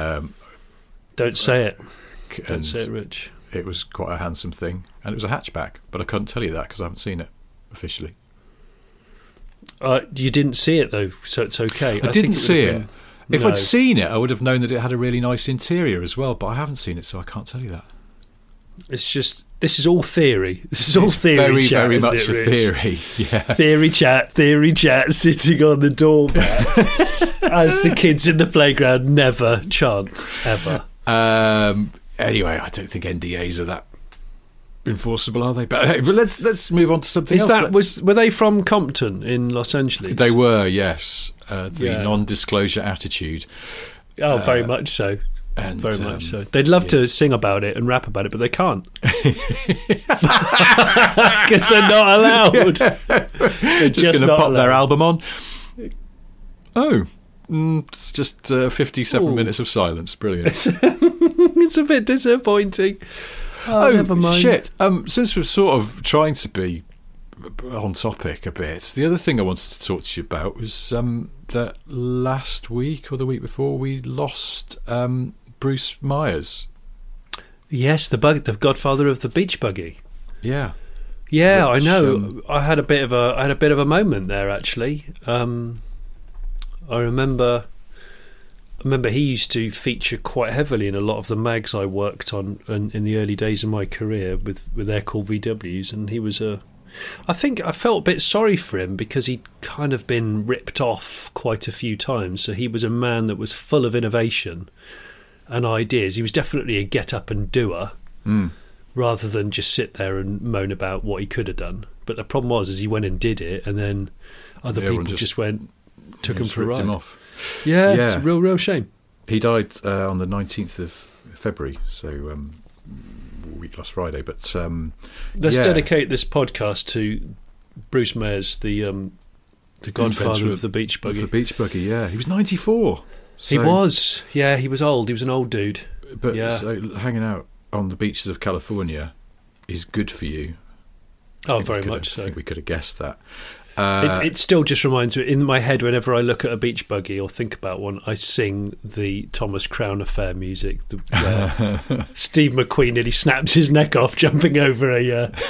Don't say it. Don't say it, Rich. It was quite a handsome thing. And it was a hatchback. But I couldn't tell you that because I haven't seen it officially. You didn't see it, though, so it's okay. I didn't see it. If No. I'd seen it, I would have known that it had a really nice interior as well. But I haven't seen it, so I can't tell you that. It's just, this is all theory. This is all theory very, chat, very isn't much it, a Rich? theory. Yeah. Theory chat, sitting on the doormat as the kids in the playground never chant, ever. Anyway, I don't think NDAs are that enforceable, are they? But let's move on to something else. Were they from Compton in Los Angeles? They were, yes. The non-disclosure attitude. Oh, very much so. And, very much so. They'd love to sing about it and rap about it, but they can't because they're not allowed. They're just going to pop their album on. Oh, it's just 57 minutes of silence. Brilliant. It's a bit disappointing. Oh, never mind. Shit. Since we're sort of trying to be on topic a bit, the other thing I wanted to talk to you about was that last week or the week before we lost Bruce Myers. Yes, the godfather of the beach buggy. Yeah. Yeah, which, I know. I had a bit of a moment there actually. I remember he used to feature quite heavily in a lot of the mags I worked on in the early days of my career with Aircall VWs, and he was I think I felt a bit sorry for him because he'd kind of been ripped off quite a few times. So he was a man that was full of innovation and ideas. He was definitely a get up and doer rather than just sit there and moan about what he could have done. But the problem was he went and did it, and then other people just took him for a ride. Him off. Yeah, it's a real shame. He died on the 19th of February, so week last Friday. But let's dedicate this podcast to Bruce Mayers, the godfather of the beach buggy. The beach buggy, yeah. He was 94. So, he was. Yeah, he was old. He was an old dude. But so hanging out on the beaches of California is good for you. Oh, very much so. I think we could have guessed that. It still just reminds me, in my head, whenever I look at a beach buggy or think about one, I sing the Thomas Crown Affair music, where Steve McQueen nearly snaps his neck off jumping over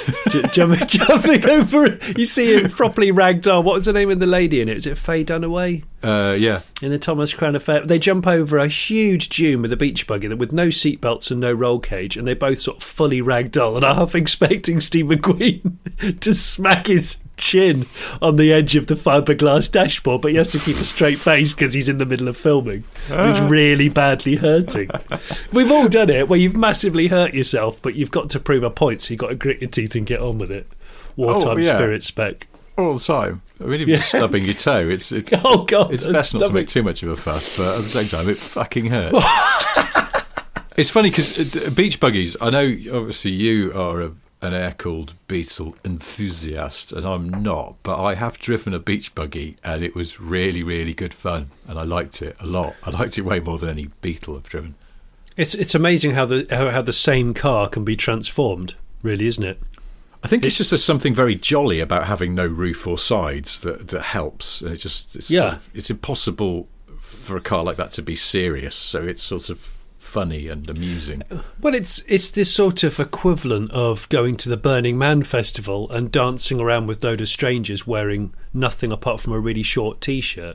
jumping over. You see him properly ragdoll. What was the name of the lady in it? Is it Faye Dunaway? Yeah. In the Thomas Crown Affair, they jump over a huge dune with a beach buggy with no seatbelts and no roll cage, and they both sort of fully ragdoll, and I'm half expecting Steve McQueen to smack his chin on the edge of the fiberglass dashboard, but he has to keep a straight face because he's in the middle of filming. It's really badly hurting. We've all done it where you've massively hurt yourself, but you've got to prove a point, so you've got to grit your teeth and get on with it. Wartime spirit spec. All the time. I mean, even just stubbing your toe. Oh God! It's best not to make too much of a fuss, but at the same time, it fucking hurts. It's funny because beach buggies. I know, obviously, you are an air-cooled Beetle enthusiast, and I'm not, but I have driven a beach buggy, and it was really, really good fun, and I liked it a lot. I liked it way more than any Beetle I've driven. It's amazing how the same car can be transformed, really, isn't it? I think it's just there's something very jolly about having no roof or sides that helps, and it's impossible for a car like that to be serious, so it's sort of funny and amusing. Well, it's this sort of equivalent of going to the Burning Man festival and dancing around with a load of strangers wearing nothing apart from a really short t-shirt.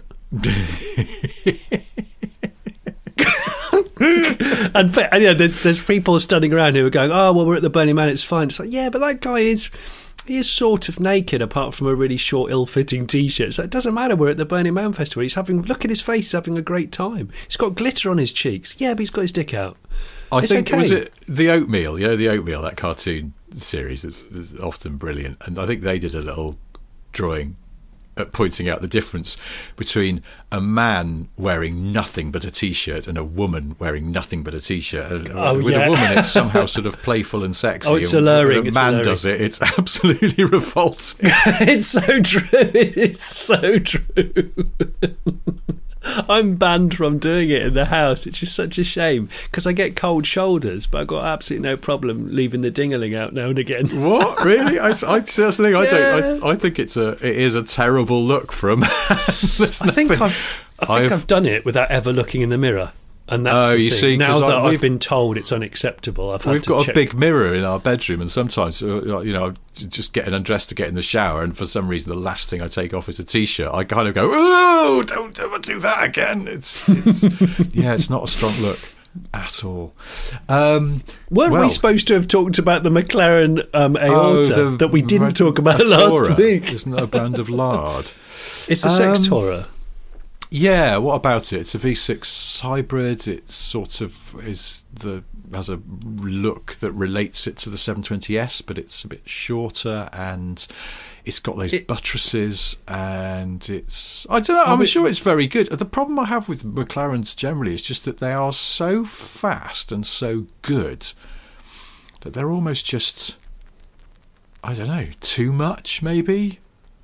And there's people standing around who are going, oh well, we're at the Burning Man, it's fine. It's like, yeah, but that guy is sort of naked apart from a really short, ill-fitting t-shirt. So it doesn't matter, we're at the Burning Man festival. Look at his face, he's having a great time. He's got glitter on his cheeks. Yeah, but he's got his dick out. I think, was it The Oatmeal? You know, The Oatmeal, that cartoon series is often brilliant. And I think they did a little drawing pointing out the difference between a man wearing nothing but a t-shirt and a woman wearing nothing but a t-shirt. With a woman, it's somehow sort of playful and sexy. Oh, it's alluring. When a man does it, it's absolutely revolting. It's so true. It's so true. I'm banned from doing it in the house, which is such a shame because I get cold shoulders, but I've got absolutely no problem leaving the dingling out now and again. What, really? I that's the thing. I think it is a terrible look for a man. I think I've done it without ever looking in the mirror. And that's the thing. See, now that I've been told it's unacceptable, we've got a big mirror in our bedroom, and sometimes, I'm just getting undressed to get in the shower, and for some reason, the last thing I take off is a t-shirt. I kind of go, "Oh, don't ever do that again." It's it's not a strong look at all. Weren't we supposed to have talked about the McLaren Aorta that we didn't talk about last week? Isn't that a brand of lard? It's the Sextora. Yeah, what about it? It's a V6 hybrid. It sort of has a look that relates it to the 720S, but it's a bit shorter, and it's got those buttresses, and I don't know. I'm sure it's very good. The problem I have with McLarens generally is just that they are so fast and so good that they're almost just, I don't know, too much maybe.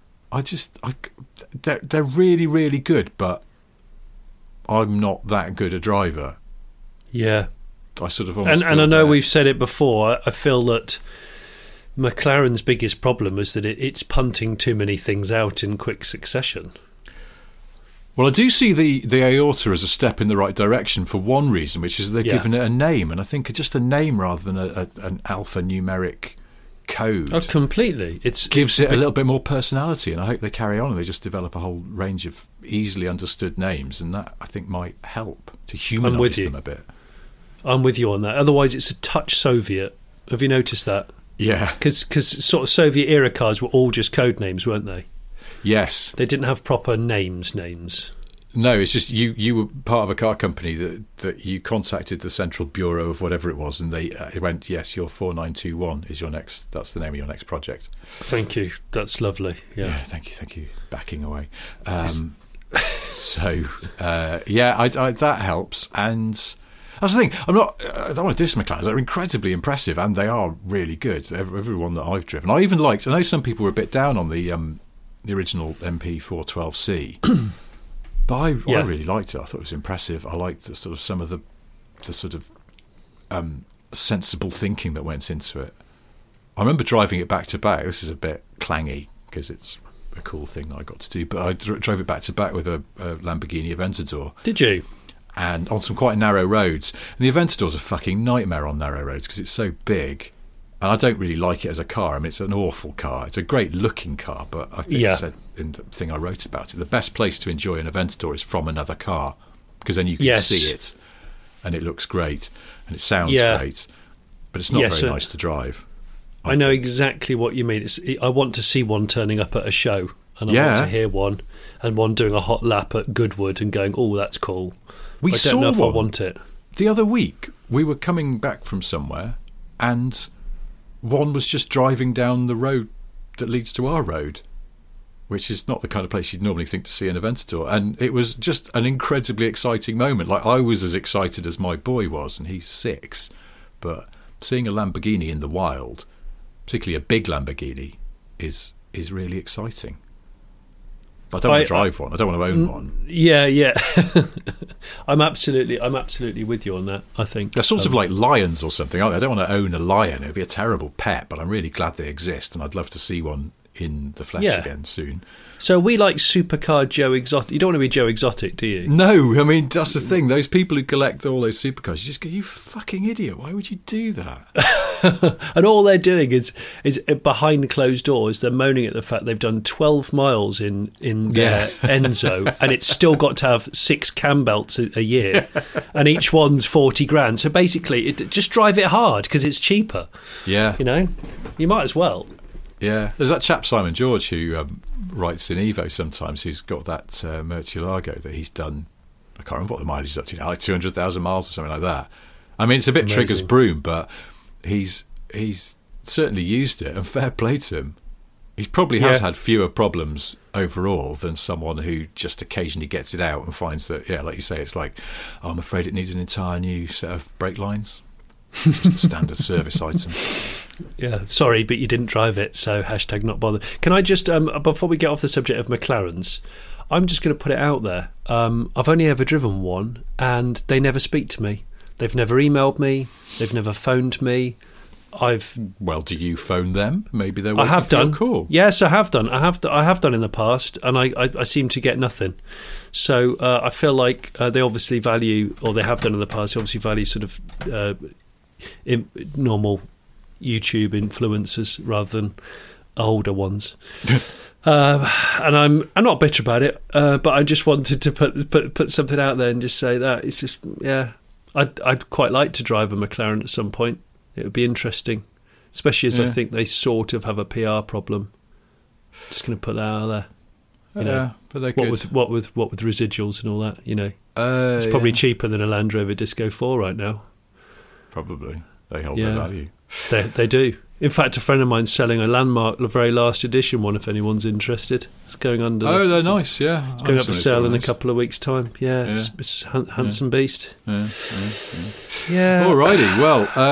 They're really, really good, but I'm not that good a driver. Yeah. I sort of almost and I know we've said it before. I feel that McLaren's biggest problem is that it's punting too many things out in quick succession. Well, I do see the Aorta as a step in the right direction for one reason, which is they've given it a name, and I think just a name rather than an alphanumeric code. Oh, completely. It gives it a little bit more personality, and I hope they carry on and they just develop a whole range of easily understood names, and that I think might help to humanise them a bit. I'm with you on that. Otherwise, it's a touch Soviet. Have you noticed that? Yeah. Because sort of Soviet era cars were all just code names, weren't they? Yes. They didn't have proper names. No, it's just you were part of a car company that you contacted the Central Bureau of whatever it was, and they went, yes, your 4921 is your next. That's the name of your next project. Thank you. That's lovely. Yeah. Thank you. Backing away. So that helps. And that's the thing. I don't want to diss McLarens. They're incredibly impressive, and they are really good. Everyone that I've driven, I even liked. I know some people were a bit down on the original MP412C. But I really liked it. I thought it was impressive. I liked the sort of some of the sort of sensible thinking that went into it. I remember driving it back to back. This is a bit clangy because it's a cool thing that I got to do. But I drove it back to back with a Lamborghini Aventador. Did you? And on some quite narrow roads. And the Aventador's a fucking nightmare on narrow roads because it's so big. And I don't really like it as a car. I mean, it's an awful car. It's a great looking car, but I think I said in the thing I wrote about it, the best place to enjoy an Aventador is from another car, because then you can see it, and it looks great, and it sounds great, but it's not very nice to drive. I know exactly what you mean. I want to see one turning up at a show, and I want to hear one, and one doing a hot lap at Goodwood and going, oh, that's cool. I don't know if I want it. The other week, we were coming back from somewhere, and one was just driving down the road that leads to our road, which is not the kind of place you'd normally think to see an Aventador. And it was just an incredibly exciting moment. Like, I was as excited as my boy was, and he's 6. But seeing a Lamborghini in the wild, particularly a big Lamborghini, is really exciting. I don't want to drive one. I don't want to own one. Yeah. I'm absolutely with you on that. I think they're sort of like lions or something, aren't they? I don't want to own a lion. It would be a terrible pet, but I'm really glad they exist, and I'd love to see one in the flesh again soon. So we like supercar Joe Exotic. You don't want to be Joe Exotic, do you? No, I mean, that's the thing. Those people who collect all those supercars, you just go, you fucking idiot. Why would you do that? And all they're doing is behind closed doors, they're moaning at the fact they've done 12 miles in their Enzo, and it's still got to have 6 cam belts a year, and each one's 40 grand. So basically, just drive it hard because it's cheaper. Yeah. You know, you might as well. Yeah, there's that chap Simon George who writes in Evo sometimes, who's got that Murcielago that he's done. I can't remember what the mileage is up to now, like 200,000 miles or something like that. I mean, it's a bit Amazing. Trigger's broom, but he's certainly used it, and fair play to him. He probably has had fewer problems overall than someone who just occasionally gets it out and finds that, like you say, it's like, I'm afraid it needs an entire new set of brake lines. Just a standard service item. Yeah, sorry, but you didn't drive it, so # not bothered. Can I just, before we get off the subject of McLarens, I'm just going to put it out there. I've only ever driven one, and they never speak to me. They've never emailed me. They've never phoned me. Well, do you phone them? Maybe they're I have done. A call. Yes, I have done. I have done in the past, and I seem to get nothing. So I feel like they obviously value, or they have done in the past. They obviously value sort of normal YouTube influencers rather than older ones. And I'm not bitter about it, but I just wanted to put something out there and just say that it's just I'd quite like to drive a McLaren at some point. It would be interesting, especially as I think they sort of have a PR problem. Just going to put that out there. You know, but they're what good. with residuals and all that. You know, it's probably cheaper than a Land Rover Disco 4 right now. Probably they hold their value. They do. In fact, a friend of mine's selling a Landmark, the very last edition one. If anyone's interested, it's going under. Oh, they're nice. Yeah, it's going up for sale in a couple of weeks' time. Yeah, it's handsome beast. Yeah. Alrighty.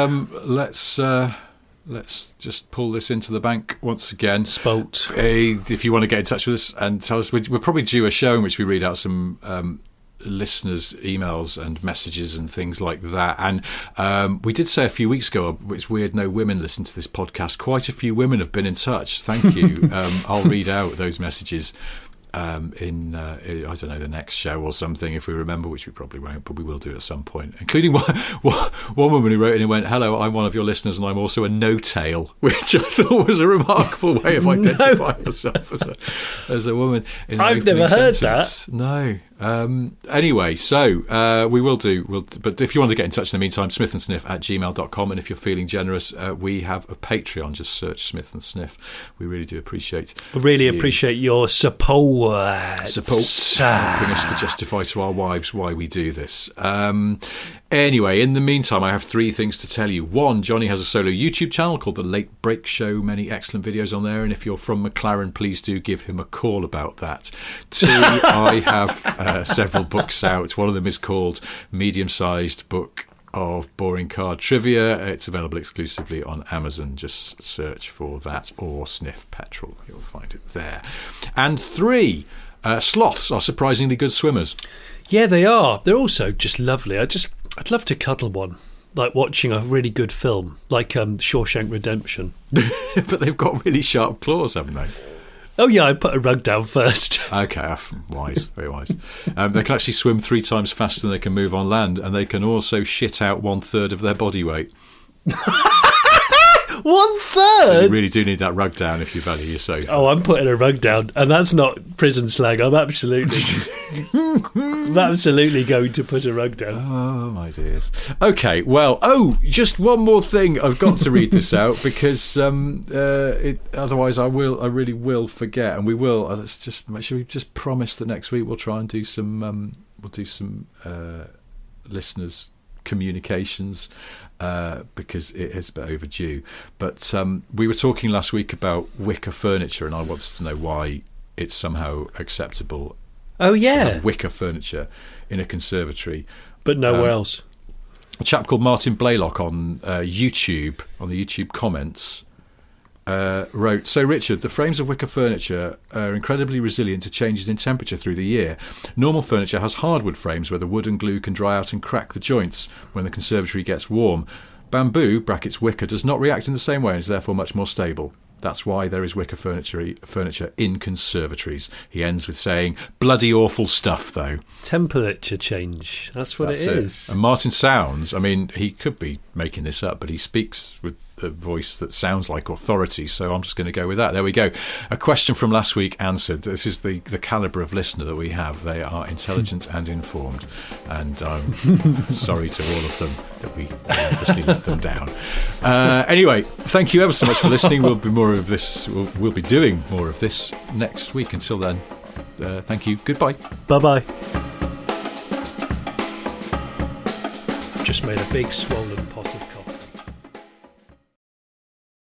Well, let's just pull this into the bank once again. Spout. If you want to get in touch with us and tell us, we're probably due a show in which we read out some listeners' emails and messages and things like that. And we did say a few weeks ago, it's weird no women listen to this podcast. Quite a few women have been in touch. Thank you. I'll read out those messages in I don't know, the next show or something, if we remember, which we probably won't, but we will do at some point, including one woman who wrote in and went, "Hello, I'm one of your listeners and I'm also a no-tail," which I thought was a remarkable way of identifying herself as a woman. I've never heard that. No. Anyway, so we'll do, but if you want to get in touch in the meantime, smithandsniff@gmail.com, and if you're feeling generous, we have a Patreon. Just search Smith and Sniff. We really do appreciate your support helping us to justify to our wives why we do this. Anyway, in the meantime, I have 3 things to tell you. 1, Johnny has a solo YouTube channel called The Late Break Show. Many excellent videos on there, and if you're from McLaren, please do give him a call about that. 2, I have several books out. One of them is called Medium-Sized Book of Boring Card Trivia. It's available exclusively on Amazon. Just search for that or Sniff Petrol. You'll find it there. And 3, sloths are surprisingly good swimmers. Yeah, they are. They're also just lovely. I'd love to cuddle one, like watching a really good film, like Shawshank Redemption. But they've got really sharp claws, haven't they? Oh, yeah, I put a rug down first. Okay, wise, very wise. They can actually swim 3 times faster than they can move on land, and they can also shit out 1/3 of their body weight. 1/3? So you really do need that rug down if you value your sofa. Oh, I'm putting a rug down, and that's not prison slang. I'm absolutely going to put a rug down. Oh, my dears. Okay, well, just one more thing. I've got to read this out because otherwise I really will forget, and we will. Let's just make sure we just promise that next week we'll try and do some listeners' communications. Because it is a bit overdue. But we were talking last week about wicker furniture, and I wanted to know why it's somehow acceptable. Oh, yeah. To have wicker furniture in a conservatory. But nowhere else. A chap called Martin Blaylock on YouTube, on the YouTube comments, wrote, "So Richard, the frames of wicker furniture are incredibly resilient to changes in temperature through the year. Normal furniture has hardwood frames where the wood and glue can dry out and crack the joints when the conservatory gets warm. Bamboo, brackets wicker, does not react in the same way and is therefore much more stable. That's why there is wicker furniture in conservatories." He ends with saying, "Bloody awful stuff, though." Temperature change. That's what it is. And Martin sounds, I mean, he could be making this up, but he speaks with a voice that sounds like authority, so I'm just going to go with that. There we go. A question from last week answered. This is the calibre of listener that we have. They are intelligent and informed, and I'm sorry to all of them that we obviously let them down. Anyway, thank you ever so much for listening. We'll be more of this. We'll be doing more of this next week. Until then, thank you. Goodbye. Bye-bye. Just made a big swollen